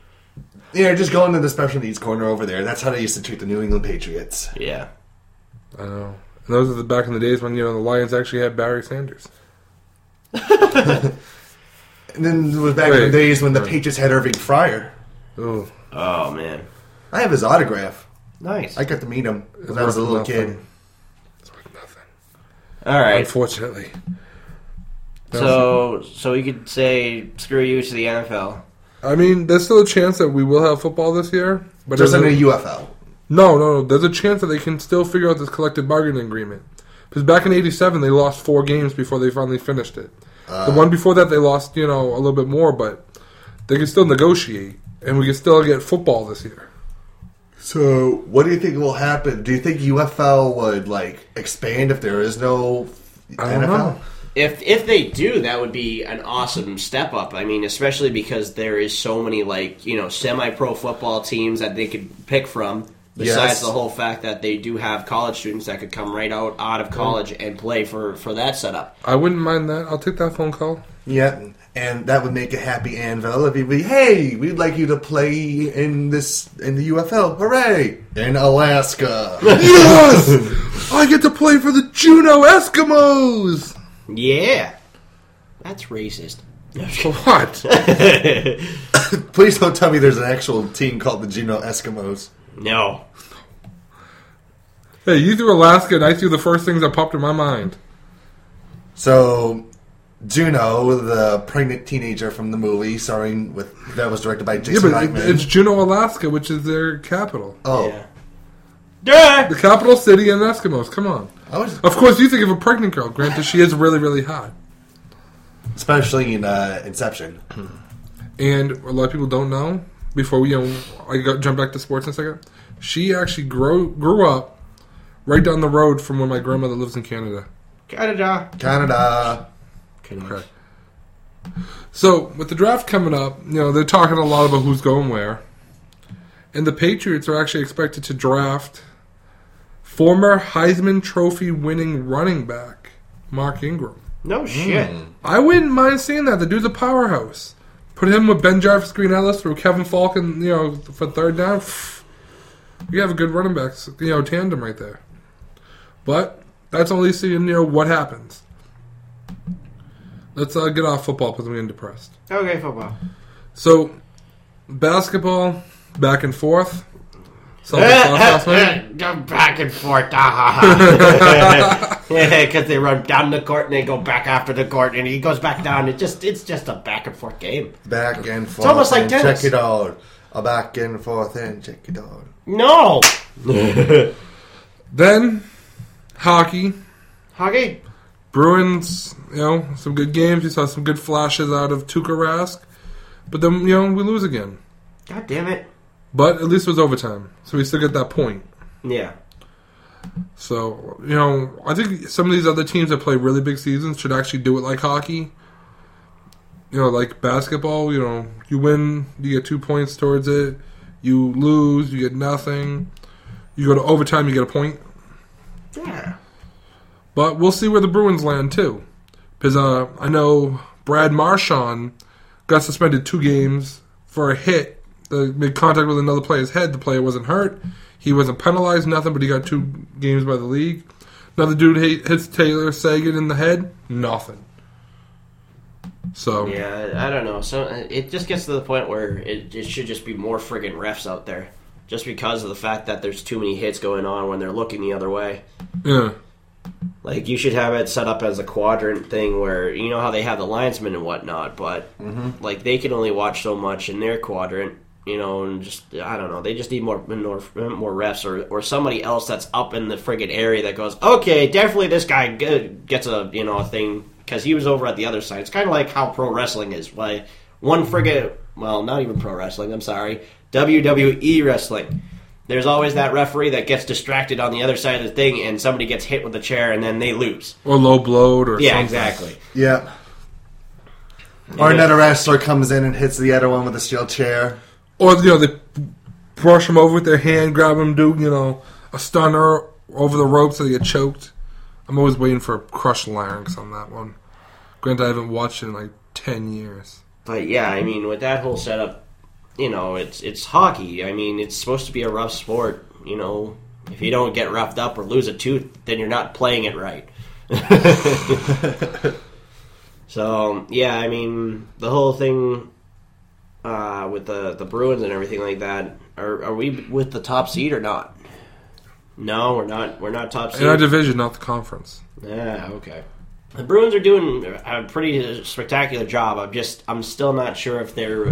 Just going to the special needs corner over there. That's how they used to treat the New England Patriots. Yeah. I know. And those are the back in the days when, the Lions actually had Barry Sanders. And then it was back in the days when the Patriots had Irving Fryer. Ooh. Oh, man. I have his autograph. Nice. I got to meet him when I was a little kid. It's worth nothing. All right. Unfortunately. So you could say, screw you to the NFL. I mean, there's still a chance that we will have football this year. But Just in the UFL. No. There's a chance that they can still figure out this collective bargaining agreement. Because back in 87, they lost 4 games before they finally finished it. The one before that, they lost, a little bit more, but they can still negotiate. And we can still get football this year. So, what do you think will happen? Do you think UFL would, expand if there is no I don't NFL? know. If they do, that would be an awesome step up. I mean, especially because there is so many, semi-pro football teams that they could pick from. Besides the whole fact that they do have college students that could come right out of college and play for that setup. I wouldn't mind that. I'll take that phone call. Yeah, and that would make a happy Anvil if he'd be, hey, we'd like you to play in the UFL. Hooray! In Alaska. Yes! I get to play for the Juneau Eskimos! Yeah. That's racist. What? Please don't tell me there's an actual team called the Juneau Eskimos. No. Hey, you threw Alaska, and I threw the first things that popped in my mind. So, Juneau, the pregnant teenager from the movie, that was directed by Jason Reitman. It's Juneau, Alaska, which is their capital. Oh. Yeah. The capital city and Eskimos, come on. Of course, you think of a pregnant girl. Granted, she is really, really hot. Especially in Inception. And a lot of people don't know, before we jump back to sports in a second, she actually grew up right down the road from where my grandmother lives in Canada. Canada. Okay. So, with the draft coming up, they're talking a lot about who's going where. And the Patriots are actually expected to draft former Heisman Trophy winning running back, Mark Ingram. No shit. I wouldn't mind seeing that. The dude's a powerhouse. Put him with Ben Jarvis, Green Ellis, through Kevin Falcon, for third down. You have a good running back, tandem right there. But that's only seeing, what happens. Let's get off football because I'm getting depressed. Okay, football. So, basketball, back and forth. Celtics lost last night. Go back and forth. Because they run down the court and they go back after the court and he goes back down. It's just a back and forth game. Back and forth. It's almost like and tennis. check it out. A back and forth and check it out. No. Then, hockey. Hockey. Bruins, some good games. We saw some good flashes out of Tuukka Rask. But then, we lose again. God damn it. But at least it was overtime. So we still get that point. Yeah. So, I think some of these other teams that play really big seasons should actually do it like hockey. Like basketball, you win, you get 2 points towards it. You lose, you get nothing. You go to overtime, you get a point. Yeah. But we'll see where the Bruins land, too. Because I know Brad Marchand got suspended 2 games for a hit that made contact with another player's head. The player wasn't hurt. He wasn't penalized, nothing, but he got 2 games by the league. Another dude hits Taylor Sagan in the head. Nothing. So Yeah, I don't know. So it just gets to the point where it should just be more friggin' refs out there. Just because of the fact that there's too many hits going on when they're looking the other way. yeah. Like, you should have it set up as a quadrant thing where, how they have the linesmen and whatnot, but, they can only watch so much in their quadrant, and just, I don't know, they just need more refs or somebody else that's up in the friggin' area that goes, okay, definitely this guy gets a, a thing, because he was over at the other side. It's kind of like how pro wrestling is. Like, one friggin', well, not even pro wrestling, I'm sorry, WWE wrestling. There's always that referee that gets distracted on the other side of the thing and somebody gets hit with a chair and then they lose. Or low blowed or something. Yeah, exactly. Yeah. Or another wrestler comes in and hits the other one with a steel chair. Or, they brush him over with their hand, grab him, do, a stunner over the rope so they get choked. I'm always waiting for a crushed larynx on that one. Granted, I haven't watched it in 10 years. But yeah, I mean, with that whole setup, it's hockey. I mean, it's supposed to be a rough sport, If you don't get roughed up or lose a tooth, then you're not playing it right. So, yeah, I mean, the whole thing with the Bruins and everything like that, are we with the top seed or not? No, we're not. We're not top seed. In our division, not the conference. Yeah, okay. The Bruins are doing a pretty spectacular job. I'm still not sure if they're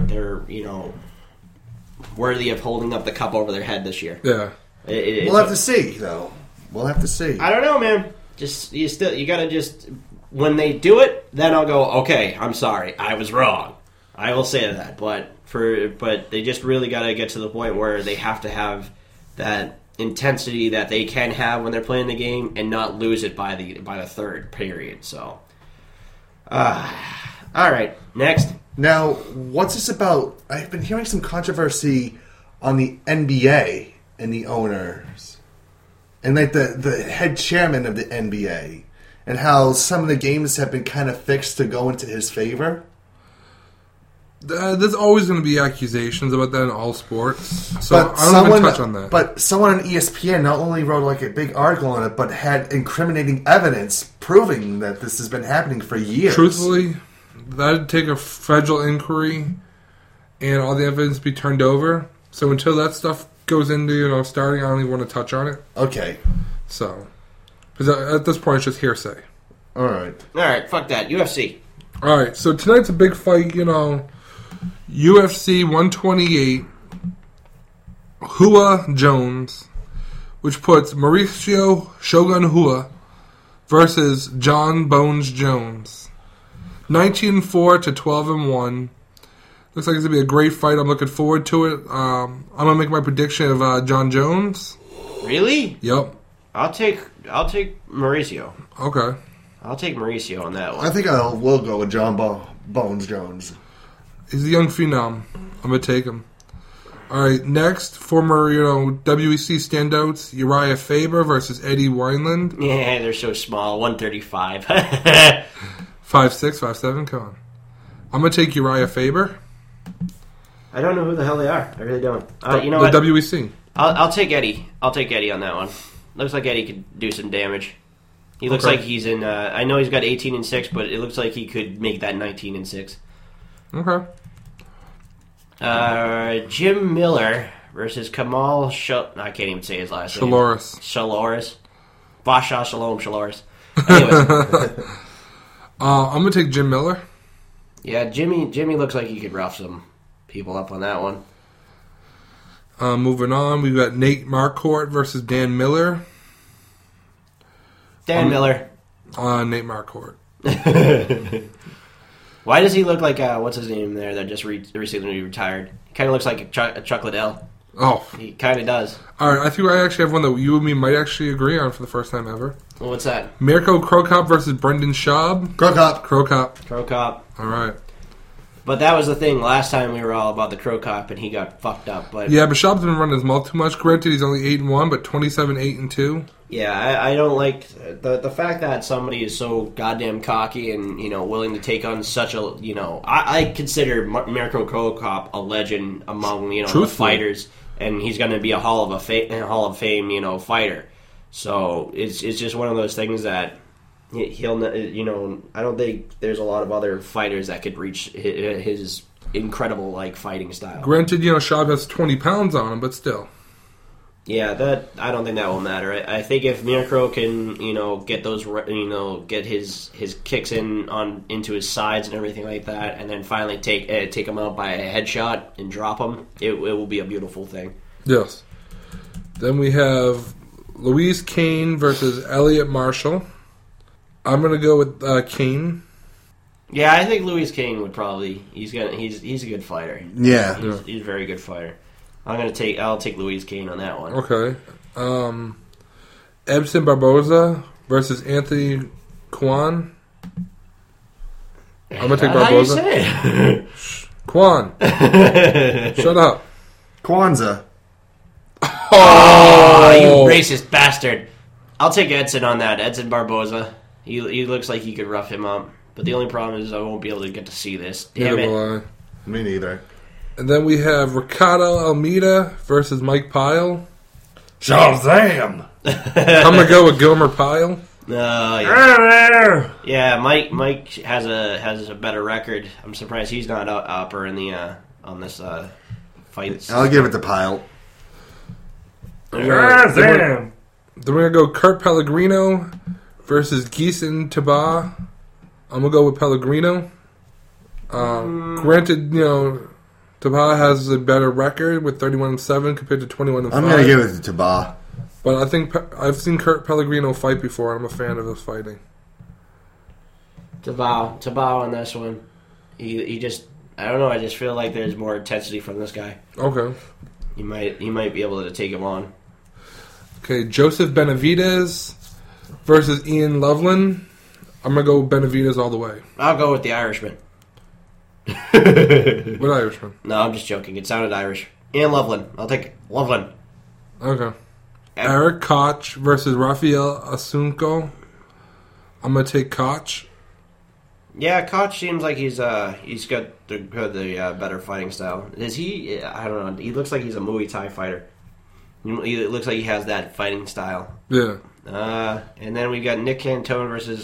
worthy of holding up the cup over their head this year. Yeah. We'll have to see, though. We'll have to see. I don't know, man. You gotta just, when they do it, then I'll go, okay, I'm sorry, I was wrong. I will say that, but they just really gotta get to the point where they have to have that intensity that they can have when they're playing the game and not lose it by the third period. So, all right, next. Now, what's this about? I've been hearing some controversy on the NBA and the owners, and like the head chairman of the NBA, and how some of the games have been kind of fixed to go into his favor. There's always going to be accusations about that in all sports, so But I don't even touch on that. But someone on ESPN not only wrote like a big article on it, but had incriminating evidence proving that this has been happening for years. Truthfully, that'd take a federal inquiry and all the evidence be turned over. So until that stuff goes into starting, I don't even want to touch on it. Okay. So, because at this point, it's just hearsay. All right. All right, fuck that. UFC. All right, so tonight's a big fight, UFC 128, Hua Jones, which puts Mauricio Shogun Hua versus John Bones Jones. 19-4 to 12-1. Looks like it's going to be a great fight. I'm looking forward to it. I'm going to make my prediction of John Jones. Really? Yep. I'll take Mauricio. Okay. I'll take Mauricio on that one. I think I will go with John Bones Jones. He's a young phenom. I'm going to take him. All right, next, former, WEC standouts, Uriah Faber versus Eddie Wineland. Yeah, they're so small. 135. 5'6", 5'7", come on. I'm going to take Uriah Faber. I don't know who the hell they are. I really don't. You know the what? WEC. I'll take Eddie. I'll take Eddie on that one. Looks like Eddie could do some damage. He looks like he's in... I know he's got 18-6, but it looks like he could make that 19-6. Okay. Jim Miller versus Kamal I can't even say his last name. Shaloris. Basha Shalom Shaloris. Anyways. I'm going to take Jim Miller. Yeah, Jimmy looks like he could rough some people up on that one. Moving on, we've got Nate Marquardt versus Dan Miller. Miller. Nate Marquardt. Why does he look like, what's his name there that just recently retired? He kind of looks like Chuck Liddell. Oh. He kind of does. All right, I think I actually have one that you and me might actually agree on for the first time ever. Well, what's that? Mirko Krokop versus Brendan Schaub. Krokop. All right. But that was the thing. Last time we were all about the Krokop, and he got fucked up. But yeah, but Schaub's been running his mouth too much. Granted, he's only 8-1, but 27-8-2. Yeah, I don't like the fact that somebody is so goddamn cocky and willing to take on such a I consider Mirko Krokop a legend among the fighters, and he's going to be a Hall of Fame fighter. So it's just one of those things that he'll I don't think there's a lot of other fighters that could reach his incredible fighting style. Granted, Schaub has 20 pounds on him, but still. Yeah, I don't think that will matter. I think if Mirko can, get those, get his kicks into his sides and everything like that, and then finally take him out by a headshot and drop him, it will be a beautiful thing. Yes. Then we have Louise Kane versus Elliot Marshall. I'm gonna go with Kane. Yeah, I think Louise Kane would probably. He's a good fighter. Yeah, he's a very good fighter. I'll take Louise Kane on that one. Okay. Edson Barboza versus Anthony Kwan. I'm gonna take Barboza. How do you say it? Kwan. Shut up. Kwanzaa. Oh, you racist bastard! I'll take Edson on that. Edson Barboza. He looks like he could rough him up. But the only problem is I won't be able to get to see this. Damn Neither it. will I. Me neither. And then we have Ricardo Almeida versus Mike Pyle. Shazam! I'm gonna go with Gomer Pyle. Yeah, Mike has a better record. I'm surprised he's not upper in the on this fight. I'll give it to Pyle. Then we're gonna go Kurt Pellegrino versus Gieson Taba. I'm gonna go with Pellegrino. Granted, Taba has a better record with 31-7 compared to 21-5. I'm gonna give it to Taba. But I think I've seen Kurt Pellegrino fight before. I'm a fan of his fighting. Tabo on this one. He just, I don't know. I just feel like there's more intensity from this guy. Okay. He might be able to take him on. Okay, Joseph Benavidez versus Ian Loveland. I'm gonna go Benavidez all the way. I'll go with the Irishman. What Irishman? No, I'm just joking. It sounded Irish. Ian Loveland. I'll take Loveland. Okay. Eric Koch versus Rafael Asunko. I'm gonna take Koch. Yeah, Koch seems like he's got the better fighting style. Is he? I don't know. He looks like he's a Muay Thai fighter. He looks like he has that fighting style. Yeah. And then we got Nick Cantone versus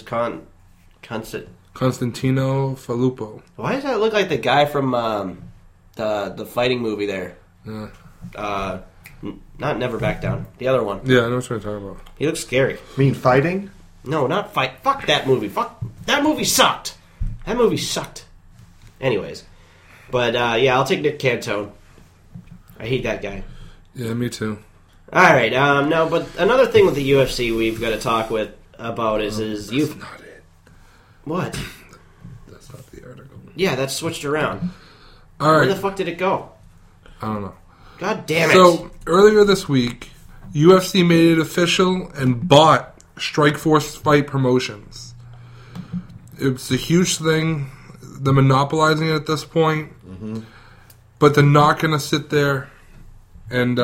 Constantino Falupo. Why does that look like the guy from the fighting movie there? Yeah. Not Never Back Down. The other one. Yeah, I know what you're talking about. He looks scary. You mean fighting? No, not fight. Fuck that movie. Fuck that movie sucked. That movie sucked. Anyways, but yeah, I'll take Nick Cantone. I hate that guy. Yeah, me too. All right. No, but another thing with the UFC we've got to talk about is you. That's not it. What? That's not the article. Yeah, that's switched around. All right. Where the fuck did it go? I don't know. God damn it. So, earlier this week, UFC made it official and bought Strikeforce Fight Promotions. It's a huge thing. They're monopolizing it at this point. Mm-hmm. But they're not going to sit there and...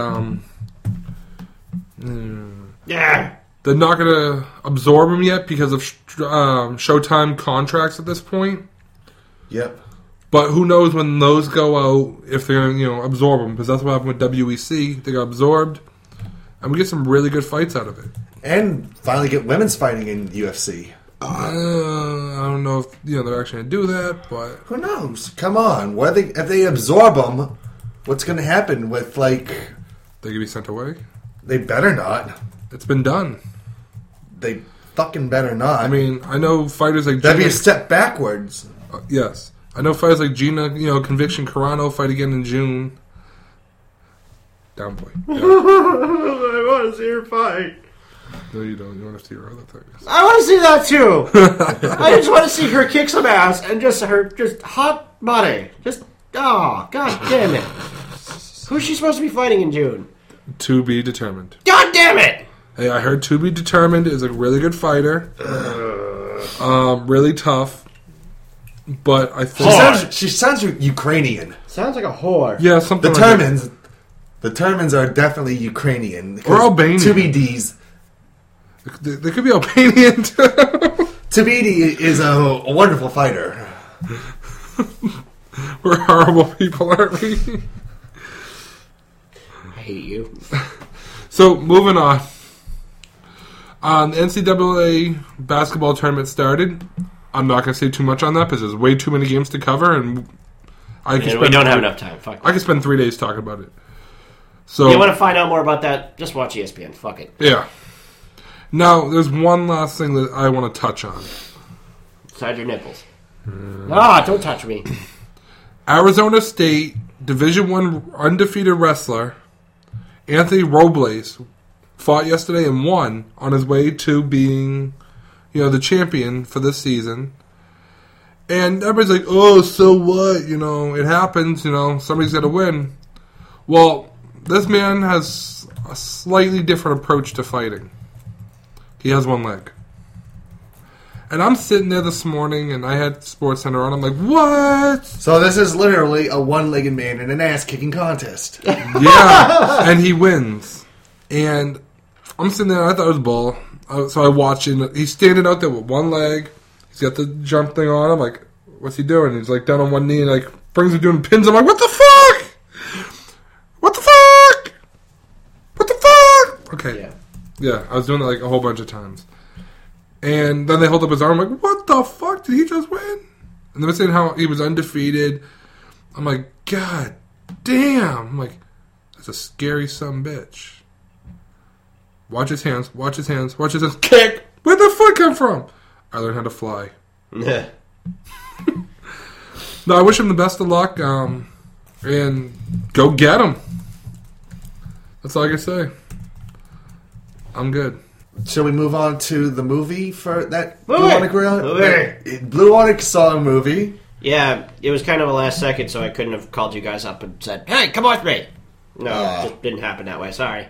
yeah. They're not going to absorb them yet because of Showtime contracts at this point. Yep. But who knows when those go out, if they're going to absorb them. Because that's what happened with WEC. They got absorbed. And we get some really good fights out of it. And finally get women's fighting in UFC. I don't know if they're actually going to do that, but... Who knows? Come on. If they absorb them, what's going to happen with, They could be sent away? They better not. It's been done. They fucking better not. I mean, I know fighters like That'd Gina... be a step backwards. Yes. I know fighters like Gina, Conviction Carano fight again in June. Down boy. Yeah. I want to see her fight. No, you don't. You want to see her other things. I want to see that too. I just want to see her kick some ass and just hot body. God damn it. Who's she supposed to be fighting in June? To be determined. God damn it! Hey, I heard To Be Determined is a really good fighter. Really tough. But I think... She sounds Ukrainian. Sounds like a whore. Yeah, something The Termins are definitely Ukrainian. Or Albanian. Tubidis. They could be Albanian, too. Tubidi is a wonderful fighter. We're horrible people, aren't we? I hate you. So, moving on. The NCAA basketball tournament started. I'm not going to say too much on that because there's way too many games to cover, and we don't have enough time. Fuck. I could spend 3 days talking about it. So you want to find out more about that? Just watch ESPN. Fuck it. Yeah. Now, there's one last thing that I want to touch on. Inside your nipples. Don't touch me. Arizona State Division I undefeated wrestler Anthony Robles fought yesterday and won on his way to being, the champion for this season. And everybody's like, oh, so what? It happens. Somebody's got to win. Well, this man has a slightly different approach to fighting. He has one leg. And I'm sitting there this morning, and I had SportsCenter on. I'm like, what? So this is literally a one-legged man in an ass-kicking contest. Yeah, and he wins. And I'm sitting there, I thought it was bull. So I watch it. He's standing out there with one leg. He's got the jump thing on. I'm like, what's he doing? He's down on one knee and brings him doing pins. I'm like, what the fuck? What the fuck? What the fuck? Okay. Yeah, I was doing that like a whole bunch of times. And then they hold up his arm, like, what the fuck? Did he just win? And they were saying how he was undefeated. I'm like, God damn. I'm like, that's a scary sumbitch. Watch his hands, watch his hands, watch his hands. Kick! Where'd the fuck come from? I learned how to fly. Yeah. No, I wish him the best of luck. And go get him. That's all I can say. I'm good. Shall we move on to the movie for that Movie. Blue Onyx Blue Onyx song movie? Yeah, it was kind of a last second, so I couldn't have called you guys up and said, "Hey, come with me." No, it just didn't happen that way. Sorry.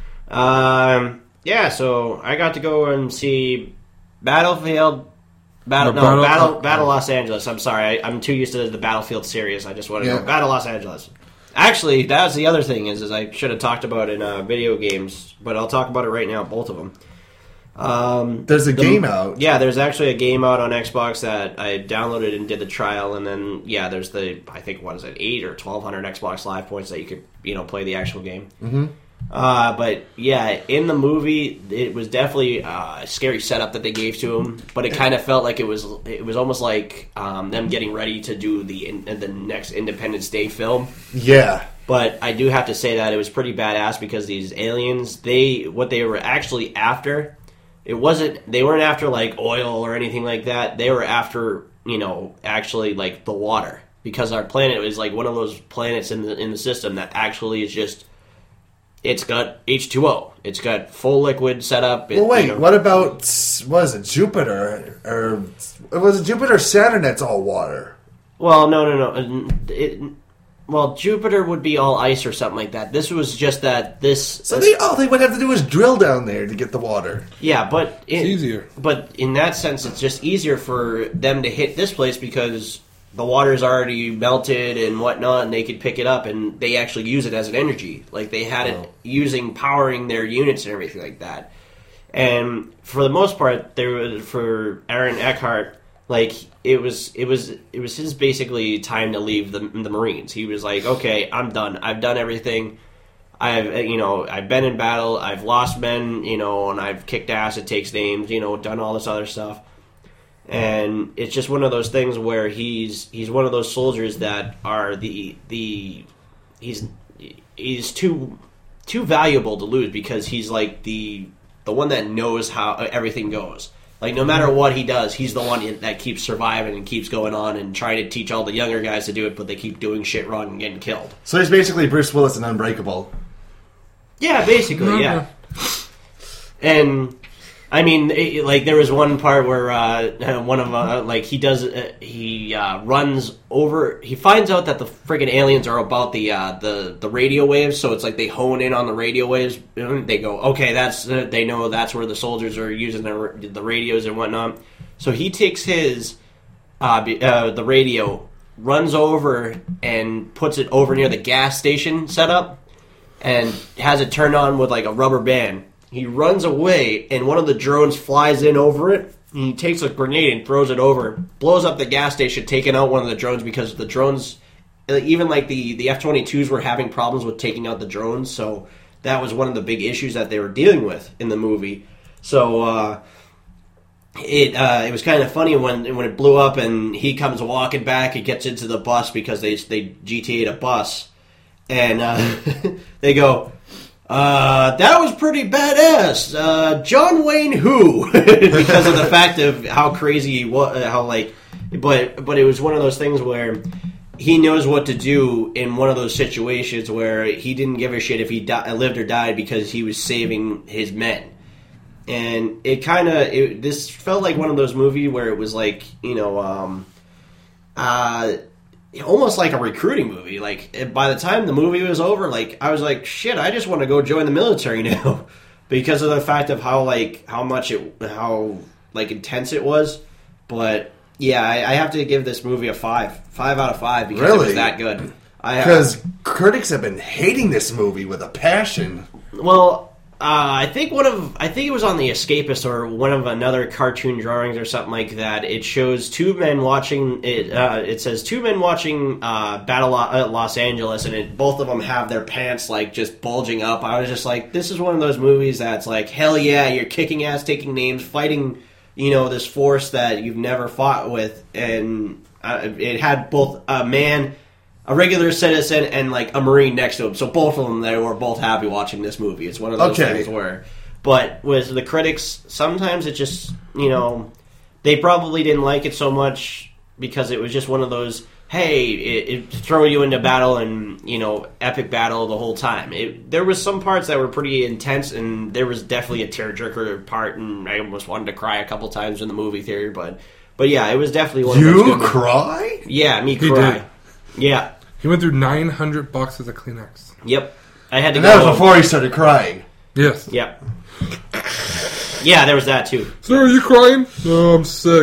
Yeah, so I got to go and see Battle Los Angeles. I'm sorry, I'm too used to the Battlefield series. I just want to go Battle Los Angeles. Actually, that was the other thing is I should have talked about in video games, but I'll talk about it right now. Both of them. There's a game out. Yeah, there's actually a game out on Xbox that I downloaded and did the trial, and then there's the I think 8 or 1,200 Xbox Live points that you could play the actual game. Mm-hmm. But yeah, in the movie, it was definitely a scary setup that they gave to him. But it kind of felt like it was almost like them getting ready to do the next Independence Day film. Yeah. But I do have to say that it was pretty badass because these aliens, what they were actually after, they weren't after like oil or anything like that. They were after actually like the water, because our planet is like one of those planets in the system that actually is just. It's got H2O. It's got full liquid setup. Well, wait. What about was it Jupiter or was it Jupiter or Saturn? That's all water. Well, no. Well, Jupiter would be all ice or something like that. This was just that this. So all they would have to do is drill down there to get the water. Yeah, but it's easier. But in that sense, it's just easier for them to hit this place because the water's already melted and whatnot, and they could pick it up, and they actually use it as an energy. Like, they had it powering their units and everything like that. And for the most part, for Aaron Eckhart, like, it was his basically time to leave the Marines. He was like, okay, I'm done. I've done everything. I've been in battle. I've lost men, and I've kicked ass. It takes names, done all this other stuff. And it's just one of those things where he's one of those soldiers that are he's too valuable to lose, because he's like the one that knows how everything goes. Like, no matter what he does, he's the one that keeps surviving and keeps going on and trying to teach all the younger guys to do it, but they keep doing shit wrong and getting killed. So he's basically Bruce Willis in Unbreakable. Yeah, basically, yeah. And I mean, there was one part where one of he runs over. He finds out that the friggin' aliens are about the radio waves, so it's like they hone in on the radio waves. They go, okay, they know that's where the soldiers are using the radios and whatnot. So he takes his the radio, runs over and puts it over near the gas station setup, and has it turned on with like a rubber band. He runs away, and one of the drones flies in over it, and he takes a grenade and throws it over, blows up the gas station, taking out one of the drones, because the drones, even like the F-22s were having problems with taking out the drones, so that was one of the big issues that they were dealing with in the movie. So it was kind of funny when it blew up, and he comes walking back, he gets into the bus, because they GTA'd a bus, and they go... that was pretty badass. John Wayne who? Because of the fact of how crazy he was, but it was one of those things where he knows what to do in one of those situations where he didn't give a shit if he lived or died, because he was saving his men. And this felt like one of those movies where it was like, almost like a recruiting movie. Like, by the time the movie was over, like, I was like, shit, I just want to go join the military now, because of the fact of how intense it was. But yeah, I have to give this movie a 5 out of 5, because it was that good. Because critics have been hating this movie with a passion. Well, I think it was on The Escapist or one of another cartoon drawings or something like that. It shows two men watching it. It says two men watching Battle at Los Angeles, and both of them have their pants like just bulging up. I was just like, this is one of those movies that's like, hell yeah, you're kicking ass, taking names, fighting, this force that you've never fought with, and it had both a man, a regular citizen, and like a Marine next to him. So both of them, they were both happy watching this movie. It's one of those things where, but with the critics, sometimes it just, they probably didn't like it so much because it was just one of those, hey, it throw you into battle and, epic battle the whole time. There was some parts that were pretty intense, and there was definitely a tearjerker part, and I almost wanted to cry a couple times in the movie theater, but yeah, it was definitely one of those good cry? Yeah, me He cry. did. Yeah. He went through 900 boxes of Kleenex. Yep. I had to And go. that was before he started crying. Yes. Yep. Yeah, there was that too. Sir, are you crying? No, I'm sick.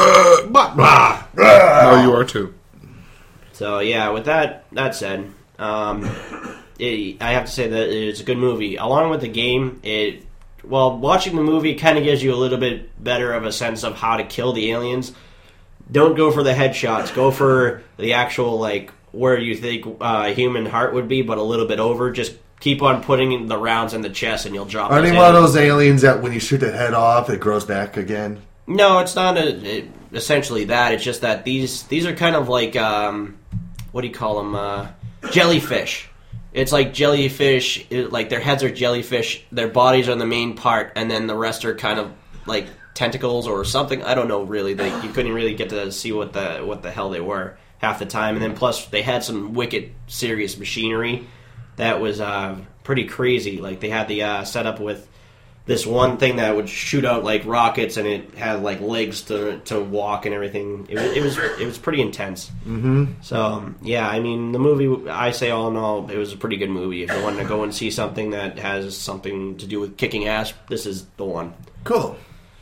No, you are too. So yeah, with that said, I have to say that it's a good movie. Along with the game, watching the movie kind of gives you a little bit better of a sense of how to kill the aliens. Don't go for the headshots. Go for the actual, like, where you think a human heart would be, but a little bit over. Just keep on putting the rounds in the chest, and you'll drop. Are any one of those aliens that when you shoot the head off, it grows back again? No, it's not essentially that. It's just that these are kind of like, what do you call them? Jellyfish. It's like jellyfish, like their heads are jellyfish, their bodies are the main part, and then the rest are kind of like tentacles or something. I don't know really. You couldn't really get to see what the hell they were half the time. And then plus they had some wicked serious machinery that was pretty crazy. Like they had the setup with this one thing that would shoot out like rockets, and it had like legs to walk and everything. It was pretty intense. Mm-hmm. So yeah, I mean the movie, I say all in all, it was a pretty good movie. If you wanted to go and see something that has something to do with kicking ass, this is the one. Cool.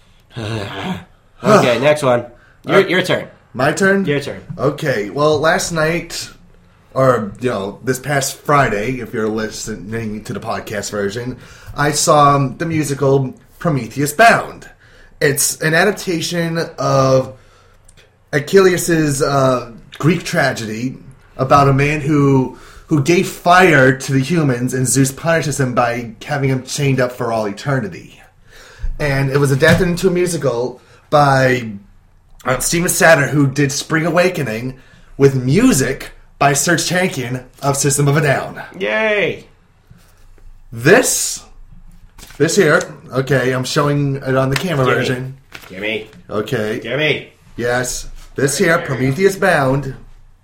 Okay, next one. Your turn. My turn? Your turn. Okay, well, last night, or, this past Friday, if you're listening to the podcast version, I saw the musical Prometheus Bound. It's an adaptation of Achilles' Greek tragedy about a man who gave fire to the humans, and Zeus punishes him by having him chained up for all eternity. And it was adapted into a musical by Steven Satter, who did Spring Awakening, with music by Serj Tankian of System of a Down. Yay! This here, okay, I'm showing it on the camera version. Gimme. Okay. Gimme. Yes. This here, Prometheus Bound.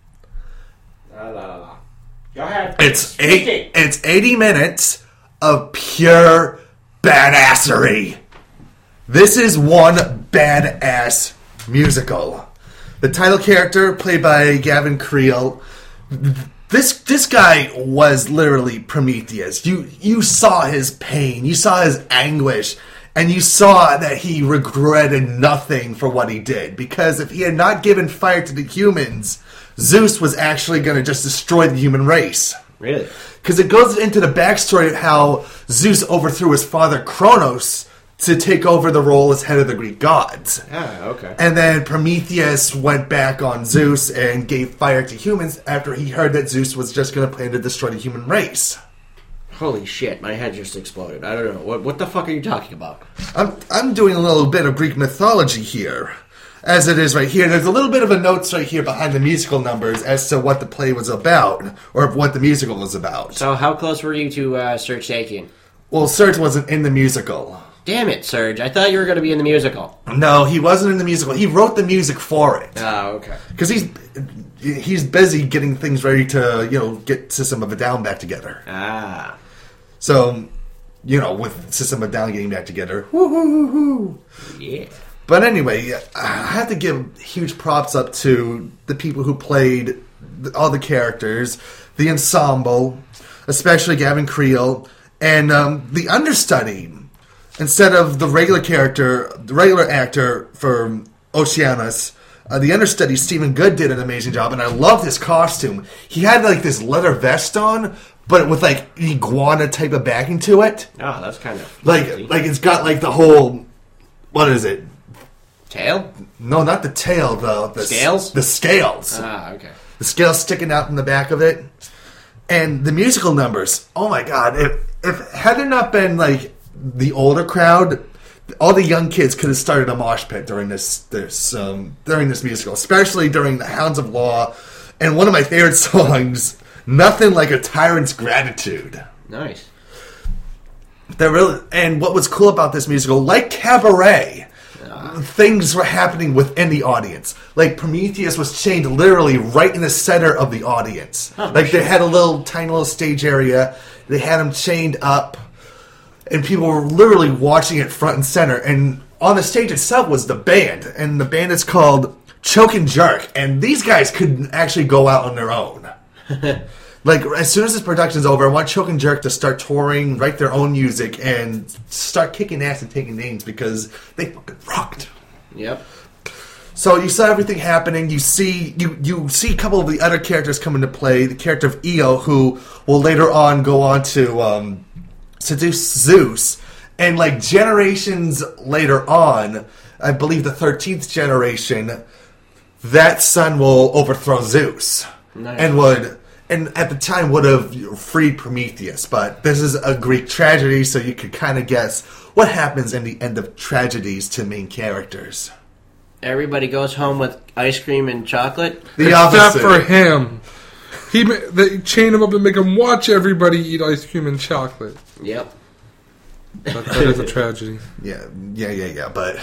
Go ahead. It's 80 minutes of pure badassery. This is one badass musical. The title character, played by Gavin Creel, this guy was literally Prometheus. You saw his pain, you saw his anguish, and you saw that he regretted nothing for what he did. Because if he had not given fire to the humans, Zeus was actually going to just destroy the human race. Really? Because it goes into the backstory of how Zeus overthrew his father Kronos to take over the role as head of the Greek gods. Ah, okay. And then Prometheus went back on Zeus and gave fire to humans after he heard that Zeus was just going to plan to destroy the human race. Holy shit, my head just exploded. I don't know. What the fuck are you talking about? I'm doing a little bit of Greek mythology here. As it is right here. There's a little bit of a notes right here behind the musical numbers as to what the play was about, or what the musical was about. So how close were you to Serj Tankian? Well, Serj wasn't in the musical. Damn it, Serj. I thought you were going to be in the musical. No, he wasn't in the musical. He wrote the music for it. Oh, okay. Because he's busy getting things ready to, get System of a Down back together. Ah. So, with System of a Down getting back together, woo-hoo-hoo-hoo. Yeah. But anyway, I have to give huge props up to the people who played all the characters, the ensemble, especially Gavin Creel, and the understudy. Instead of the regular actor for Oceanus, the understudy, Stephen Good, did an amazing job, and I loved his costume. He had, this leather vest on, but with like iguana type of backing to it. Oh, that's kind of Like it's got like the whole, what is it? tail. No, not the tail. The Scales? The scales. Ah, okay. The scales sticking out in the back of it, and the musical numbers. Oh my god! If had it not been like the older crowd, all the young kids could have started a mosh pit during this musical, especially during the Hounds of Law, and one of my favorite songs, "Nothing Like a Tyrant's Gratitude." Nice. And what was cool about this musical, like Cabaret, things were happening within the audience. Like Prometheus was chained literally right in the center of the audience. Like they had a tiny little stage area. They had him chained up, and people were literally watching it front and center. And on the stage itself was the band, and the band is called Choke and Jerk. And these guys could actually go out on their own. Like, as soon as this production's over, I want Choke and Jerk to start touring, write their own music, and start kicking ass and taking names because they fucking rocked. Yep. So you saw everything happening. You see a couple of the other characters come into play. The character of Io, who will later on go on to seduce Zeus. And, like, generations later on, I believe the 13th generation, that son will overthrow Zeus. Nice. And at the time would have freed Prometheus, but this is a Greek tragedy, so you could kind of guess what happens in the end of tragedies to main characters. Everybody goes home with ice cream and chocolate. The Except opposite. for him. They chain him up and make him watch everybody eat ice cream and chocolate. Yep. That is a tragedy. Yeah. But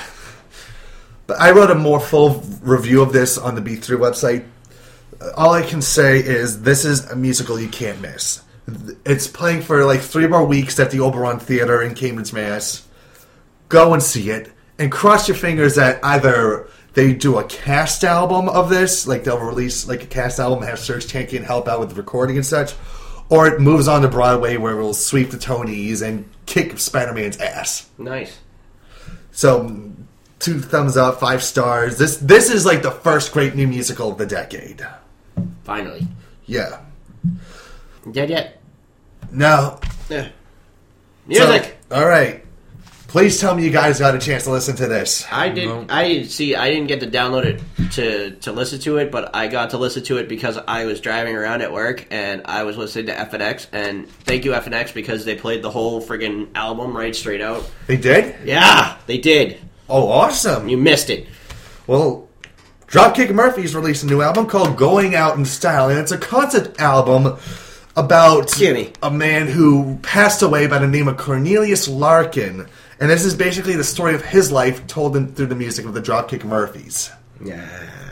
I wrote a more full review of this on the B3 website. All I can say is this is a musical you can't miss. It's playing for like 3 more weeks at the Oberon Theater in Cambridge, Mass. Go and see it, and cross your fingers that either they do a cast album of this, like they'll release like a cast album and have Serge Tankian help out with the recording and such, or it moves on to Broadway where it will sweep the Tonys and kick Spider-Man's ass. Nice. So, 2 thumbs up, 5 stars. This is like the first great new musical of the decade. Finally. Yeah. Dead yet? No. Yeah. Music. So, all right. Please tell me you guys got a chance to listen to this. I did. No. I didn't get to download it to listen to it, but I got to listen to it because I was driving around at work and I was listening to FNX. And thank you FNX because they played the whole friggin' album right straight out. They did? Yeah, they did. Oh, awesome. You missed it. Well, Dropkick Murphys released a new album called Going Out in Style, and it's a concept album about Jimmy. a man who passed away by the name of Cornelius Larkin. And this is basically the story of his life told through the music of the Dropkick Murphys. Yeah.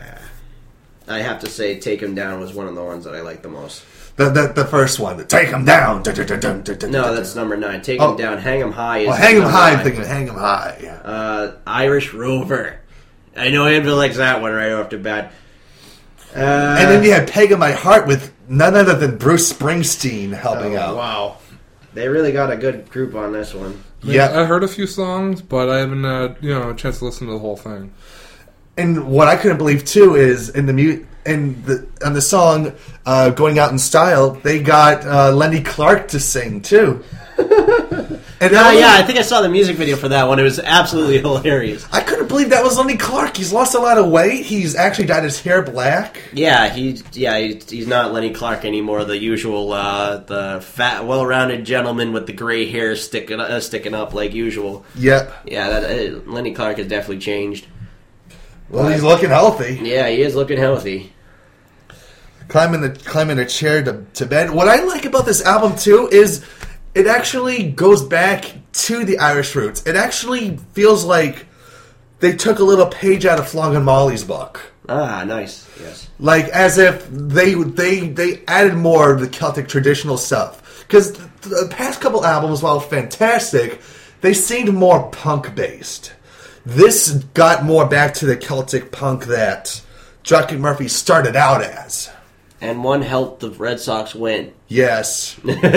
I have to say, Take Him Down was one of the ones that I liked the most. The first one, Take Him Down. No, that's number 9. Take Him Down. Hang 'Em High is Hang 'Em number High. 9. I'm thinking Hang 'Em High. Irish Rover. I know Anvil likes that one right off the bat. And then you had Peg in My Heart with none other than Bruce Springsteen helping out. Wow. They really got a good group on this one. Yeah. I heard a few songs, but I haven't had a chance to listen to the whole thing. And what I couldn't believe too is on the song "Going Out in Style," they got Lenny Clark to sing too. And I think I saw the music video for that one. It was absolutely hilarious. I couldn't believe that was Lenny Clark. He's lost a lot of weight. He's actually dyed his hair black. Yeah, he's not Lenny Clark anymore. The usual, the fat, well-rounded gentleman with the gray hair sticking up like usual. Yep. Yeah, Lenny Clark has definitely changed. Well, he's looking healthy. Yeah, he is looking healthy. Climbing a chair to bed. What I like about this album too is it actually goes back to the Irish roots. It actually feels like they took a little page out of Flogging Molly's book. Ah, nice. Yes. Like, as if they added more of the Celtic traditional stuff. Because the past couple albums, while fantastic, they seemed more punk-based. This got more back to the Celtic punk that Dropkick Murphys started out as. And one helped the Red Sox win. Yes.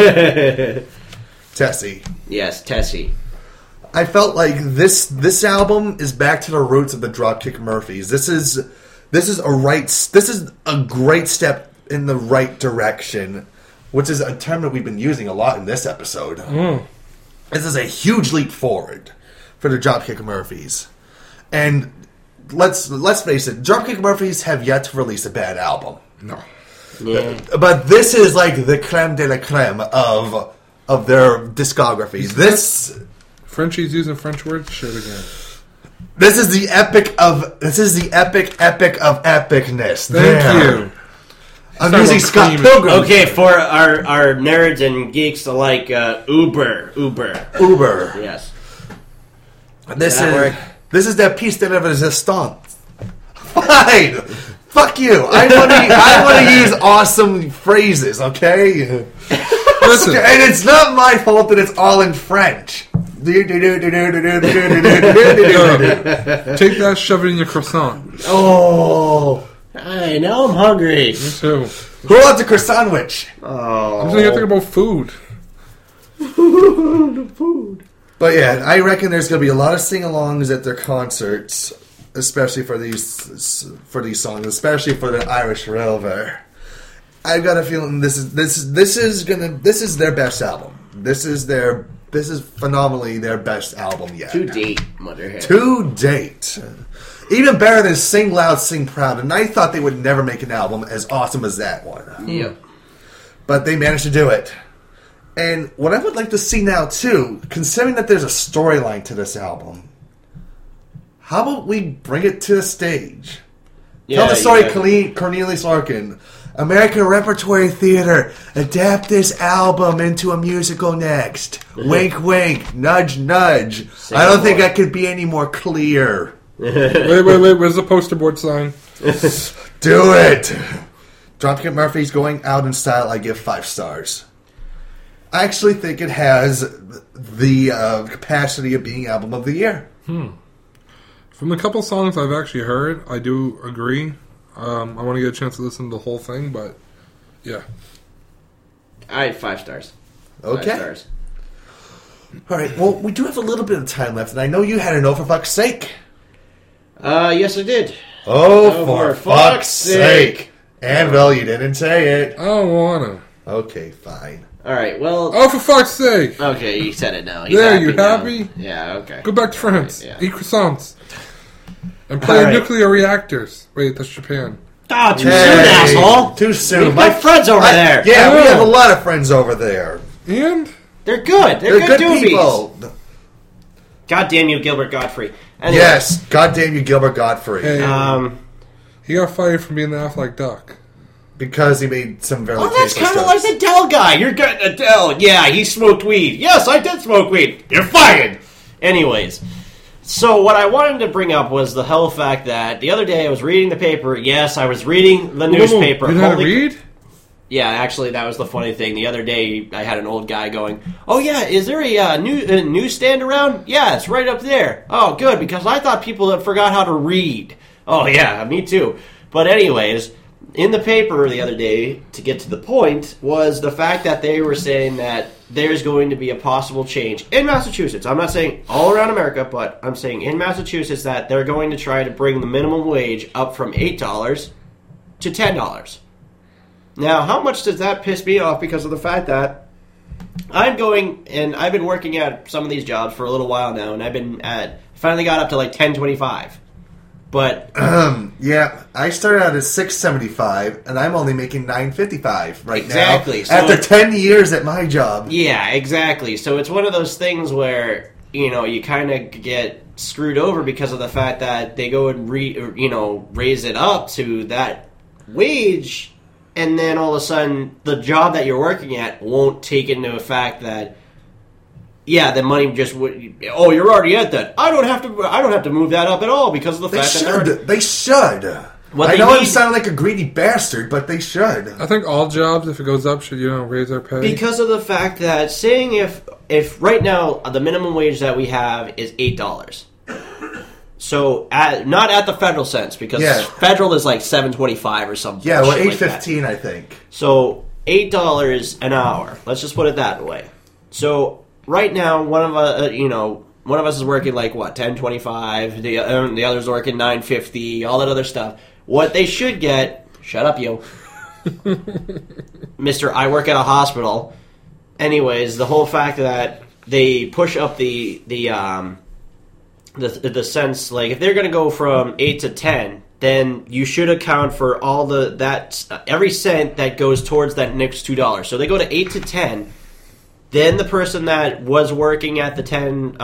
Tessie. Yes, Tessie. I felt like this album is back to the roots of the Dropkick Murphys. This is a great step in the right direction which is a term that we've been using a lot in this episode. This is a huge leap forward for the Dropkick Murphys. And let's face it, Dropkick Murphys have yet to release a bad album. No. Yeah. But this is like the creme de la creme of their discography. Frenchie's using French words. Shit again. This is the epic of epicness. Thank you. I'm Start using with Scott cream. Pilgrim. Okay, for our nerds and geeks alike, Uber. This Yes. That work? is their piece de resistance. Fine. Fuck you. I want to use awesome phrases, okay? Listen, And it's not my fault that it's all in French. take that, shove it in your croissant. Oh, hey, now I'm hungry. Me too. Who wants a croissant sandwich? I'm just gonna think about food. But yeah, I reckon there's going to be a lot of sing-alongs at their concerts, especially for these songs, especially for the Irish Railway. I've got a feeling this is their best album. This is phenomenally their best album yet. To date, Motherhead. To date. Even better than Sing Loud, Sing Proud. And I thought they would never make an album as awesome as that one. Yeah. But they managed to do it. And what I would like to see now, too, considering that there's a storyline to this album, how about we bring it to the stage? Tell the story, Cornelius Larkin. American Repertory Theater, adapt this album into a musical next. Wink, wink, nudge, nudge. I don't think I could be any more clear. Wait. Where's the poster board sign? Do it. Dropkick Murphys going out in style, I give 5 stars. I actually think it has the capacity of being album of the year. From the couple songs I've actually heard, I do agree. I want to get a chance to listen to the whole thing, but yeah. I had 5 stars. Okay. 5 stars. All right, well, we do have a little bit of time left, and I know you had an "Oh, for fuck's sake." Yes, I did. Oh, for fuck's sake. Anvil, you didn't say it. I don't want to. Okay, fine. All right, well... Oh, for fuck's sake! Okay, you said it now. He's There, happy you now. happy? Yeah, okay. Go back to France. Yeah. Eat croissants. And play All right. nuclear reactors. Wait, that's Japan. Ah, too Hey, soon, asshole! Too soon. We've got friends over there. Yeah, we Oh. have a lot of friends over there. And? They're good. They're good doobies. people. God damn you, Gilbert Godfrey. Anyway, Yes, goddamn you, Gilbert Godfrey. Hey, he got fired from being the Affleck Duck. Because he made some very Oh, that's tasteless kind of like jokes. the Dell guy. You're getting Adele. Yeah, he smoked weed. Yes, I did smoke weed. You're fired. Anyways, so what I wanted to bring up was the whole fact that the other day I was reading the paper. Yes, I was reading the newspaper. You know how to Holy- read? Yeah, actually, that was the funny thing. The other day, I had an old guy going, "Oh yeah, is there a newsstand around? Yeah, it's right up there. Oh, good, because I thought people had forgot how to read. Oh yeah, me too. But anyways, in the paper the other day, to get to the point, was the fact that they were saying that there's going to be a possible change in Massachusetts. I'm not saying all around America, but I'm saying in Massachusetts that they're going to try to bring the minimum wage up from $8 to $10. Now, how much does that piss me off because of the fact that I'm going, and I've been working at some of these jobs for a little while now, and finally got up to like $10.25. But Yeah, I started out at $6.75, and I'm only making $9.55 right Exactly, now. so- After 10 years at my job. yeah, exactly. So it's one of those things where, you kind of get screwed over because of the fact that they go and raise it up to that wage, and then all of a sudden the job that you're working at won't take into effect that, yeah, the money just would. Oh, you're already at that. I don't have to move that up at all because of the They fact that they're. should. They should. What I they know I'm need- sounding like a greedy bastard, but they should. I think all jobs, if it goes up, should raise their pay. Because of the fact that saying if right now the minimum wage that we have is $8, so not at the federal sense because Yeah. federal is like $7.25 or something. Yeah, well, shit like that. $8.15, I think. So $8 an hour. Let's just put it that way. So right now, one of us is working like what $10.25. The other's working $9.50. All that other stuff. What they should get. Shut up, yo. Mr. I work at a hospital. Anyways, the whole fact that they push up the sense, like, if they're going to go from 8 to 10, then you should account for all every cent that goes towards that next $2. So they go to 8 to 10, then the person that was working at the 10,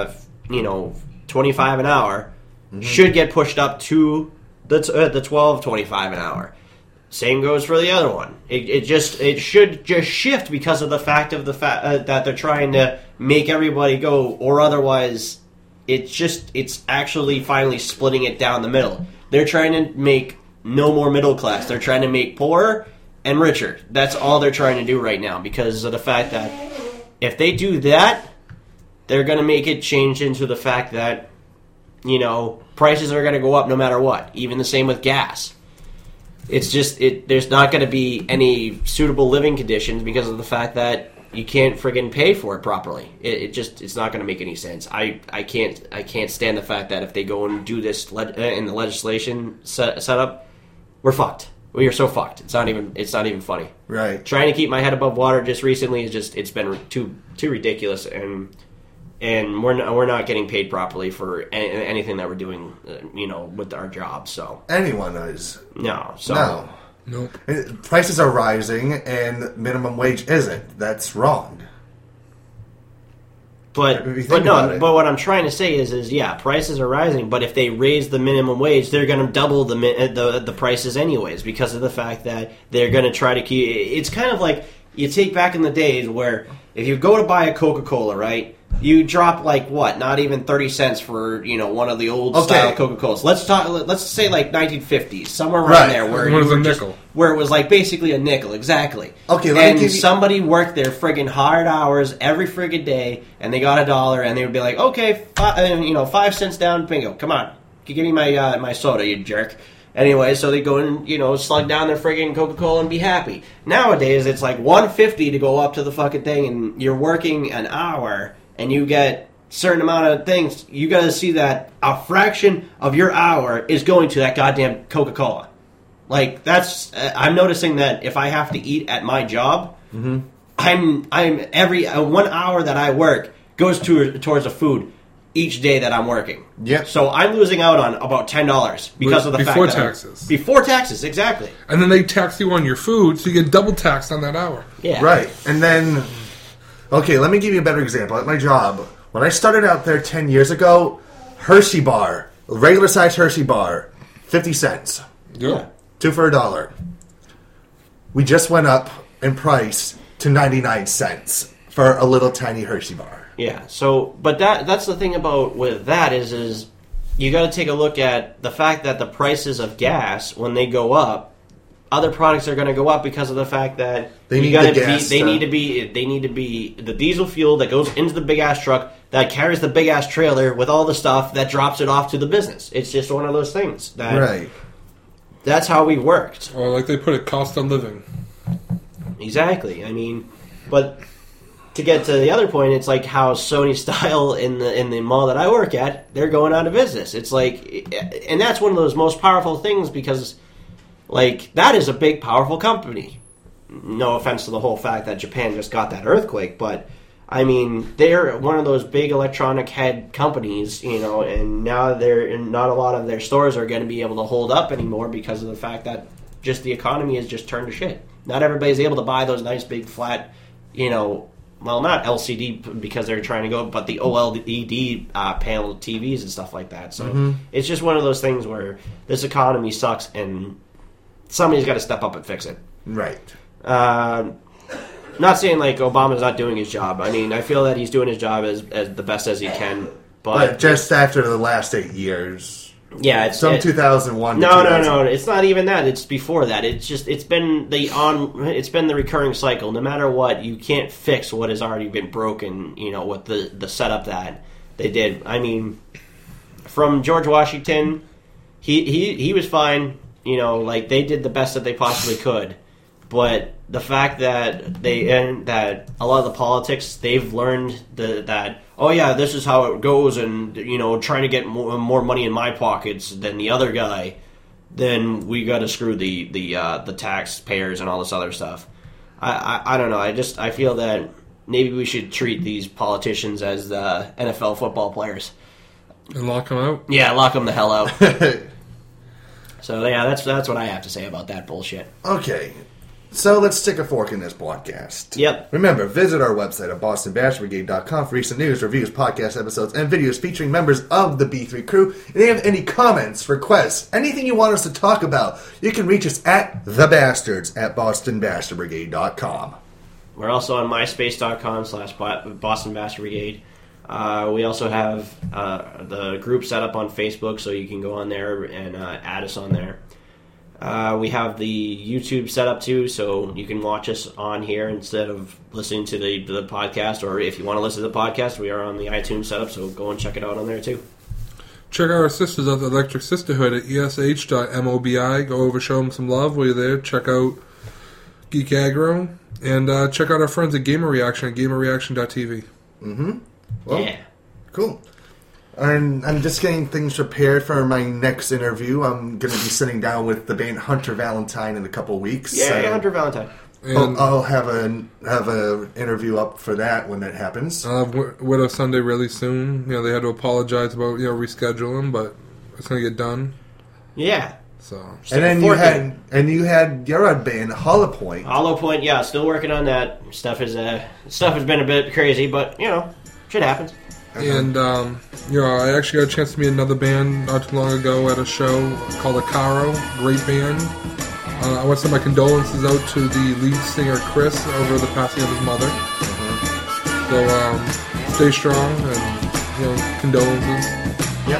25 an hour should get pushed up to the 12.25 an hour. Same goes for the other one. It should just shift because of the fact that they're trying to make everybody go, or otherwise it's actually finally splitting it down the middle. They're trying to make no more middle class. They're trying to make poorer and richer. That's all they're trying to do right now because of the fact that if they do that, they're going to make it change into the fact that, prices are going to go up no matter what. Even the same with gas. It's just, there's not going to be any suitable living conditions because of the fact that you can't friggin' pay for it properly. It's not going to make any sense. I can't stand the fact that if they go and do this in the legislation setup, we're fucked. We are so fucked. It's not even funny. Right. Trying to keep my head above water just recently it's been too ridiculous, and we're not getting paid properly for anything that we're doing, with our jobs. So anyone is no. Nope. Prices are rising and minimum wage isn't. That's wrong. But what I'm trying to say is yeah, prices are rising. But if they raise the minimum wage, they're going to double the prices anyways because of the fact that they're going to try to keep. It's kind of like you take back in the days where if you go to buy a Coca-Cola, right? You drop not even 30 cents for one of the old style Coca-Colas. Let's say 1950s, somewhere around there where it was a nickel, where it was basically a nickel, exactly. Okay, and somebody worked their friggin' hard hours every friggin' day, and they got $1, and they would be like, okay, 5 cents down, bingo, come on, give me my soda, you jerk. Anyway, so they go and slug down their friggin' Coca-Cola and be happy. Nowadays, it's $1.50 to go up to the fucking thing, and you're working an hour. And you get certain amount of things, you got to see that a fraction of your hour is going to that goddamn Coca-Cola. I'm noticing that if I have to eat at my job, I'm every 1 hour that I work goes towards the food each day that I'm working. Yep. So I'm losing out on about $10 because of the fact that before taxes, exactly. And then they tax you on your food, so you get double taxed on that hour. Yeah. Right, and then. Okay, let me give you a better example. At my job, when I started out there 10 years ago, Hershey bar, regular size Hershey bar, 50 cents. Yeah. 2 for $1. We just went up in price to 99 cents for a little tiny Hershey bar. Yeah, so, but that's the thing about with that is you got to take a look at the fact that the prices of gas, when they go up, other products are going to go up because of the fact that they need to be the diesel fuel that goes into the big ass truck that carries the big ass trailer with all the stuff that drops it off to the business. It's just one of those things that right. That's how we worked. Or they put it, cost of living. Exactly. I mean, but to get to the other point, it's like how Sony Style in the mall that I work at, they're going out of business. It's and that's one of those most powerful things because. That is a big, powerful company. No offense to the whole fact that Japan just got that earthquake, but, I mean, they're one of those big electronic head companies, and now not a lot of their stores are going to be able to hold up anymore because of the fact that just the economy has just turned to shit. Not everybody's able to buy those nice, big, flat, well, not LCD because they're trying to go, but the OLED panel TVs and stuff like that. So It's just one of those things where this economy sucks and somebody's got to step up and fix it. Right. Not saying Obama's not doing his job. I mean, I feel that he's doing his job as the best as he can. But just after the last 8 years. Yeah, it's 2001. No. It's not even that. It's before that. It's been the recurring cycle. No matter what, you can't fix what has already been broken. With the setup that they did. I mean, from George Washington, he was fine. They did the best that they possibly could, but the fact that that a lot of the politics they've learned that this is how it goes, and trying to get more money in my pockets than the other guy, then we got to screw the taxpayers and all this other stuff. I don't know. I feel that maybe we should treat these politicians as the NFL football players. And lock them out? Yeah, lock them the hell out. So, yeah, that's what I have to say about that bullshit. Okay, so let's stick a fork in this podcast. Yep. Remember, visit our website at bostonbashbrigade.com for recent news, reviews, podcast episodes, and videos featuring members of the B3 crew. If you have any comments, requests, anything you want us to talk about, you can reach us at thebastards@bostonbastardbrigade.com. We're also on myspace.com/BostonBastardBrigade. We also have the group set up on Facebook, so you can go on there and add us on there. We have the YouTube set up too, so you can watch us on here instead of listening to the podcast. Or if you want to listen to the podcast, we are on the iTunes setup, so go and check it out on there too. Check out our sisters at the Electric Sisterhood at esh.mobi. Go over, show them some love while you're there. Check out Geek Aggro. And check out our friends at Gamer Reaction at gamerreaction.tv. Mm-hmm. Well, Yeah. cool. And I'm just getting things prepared for my next interview. I'm going to be sitting down with the band Hunter Valentine in a couple weeks. Yeah, so Hunter Valentine. And I'll have a interview up for that when that happens. I'll have Widow Sunday really soon. You know, they had to apologize about rescheduling, but it's going to get done. Yeah. So And then you had your other band, Hollow Point. Hollow Point, yeah, still working on that. Stuff has been a bit crazy, but shit happens. And, I actually got a chance to meet another band not too long ago at a show called Acaro. Great band. I want to send my condolences out to the lead singer, Chris, over the passing of his mother. So, stay strong and, condolences. Yep.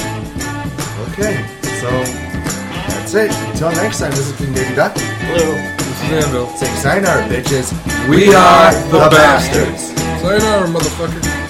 Okay, so that's it. Until next time, this has been Davey Duck. Hello. This is Anvil. Say sayonara, bitches. We are the Bastards. Sayonara, motherfucker.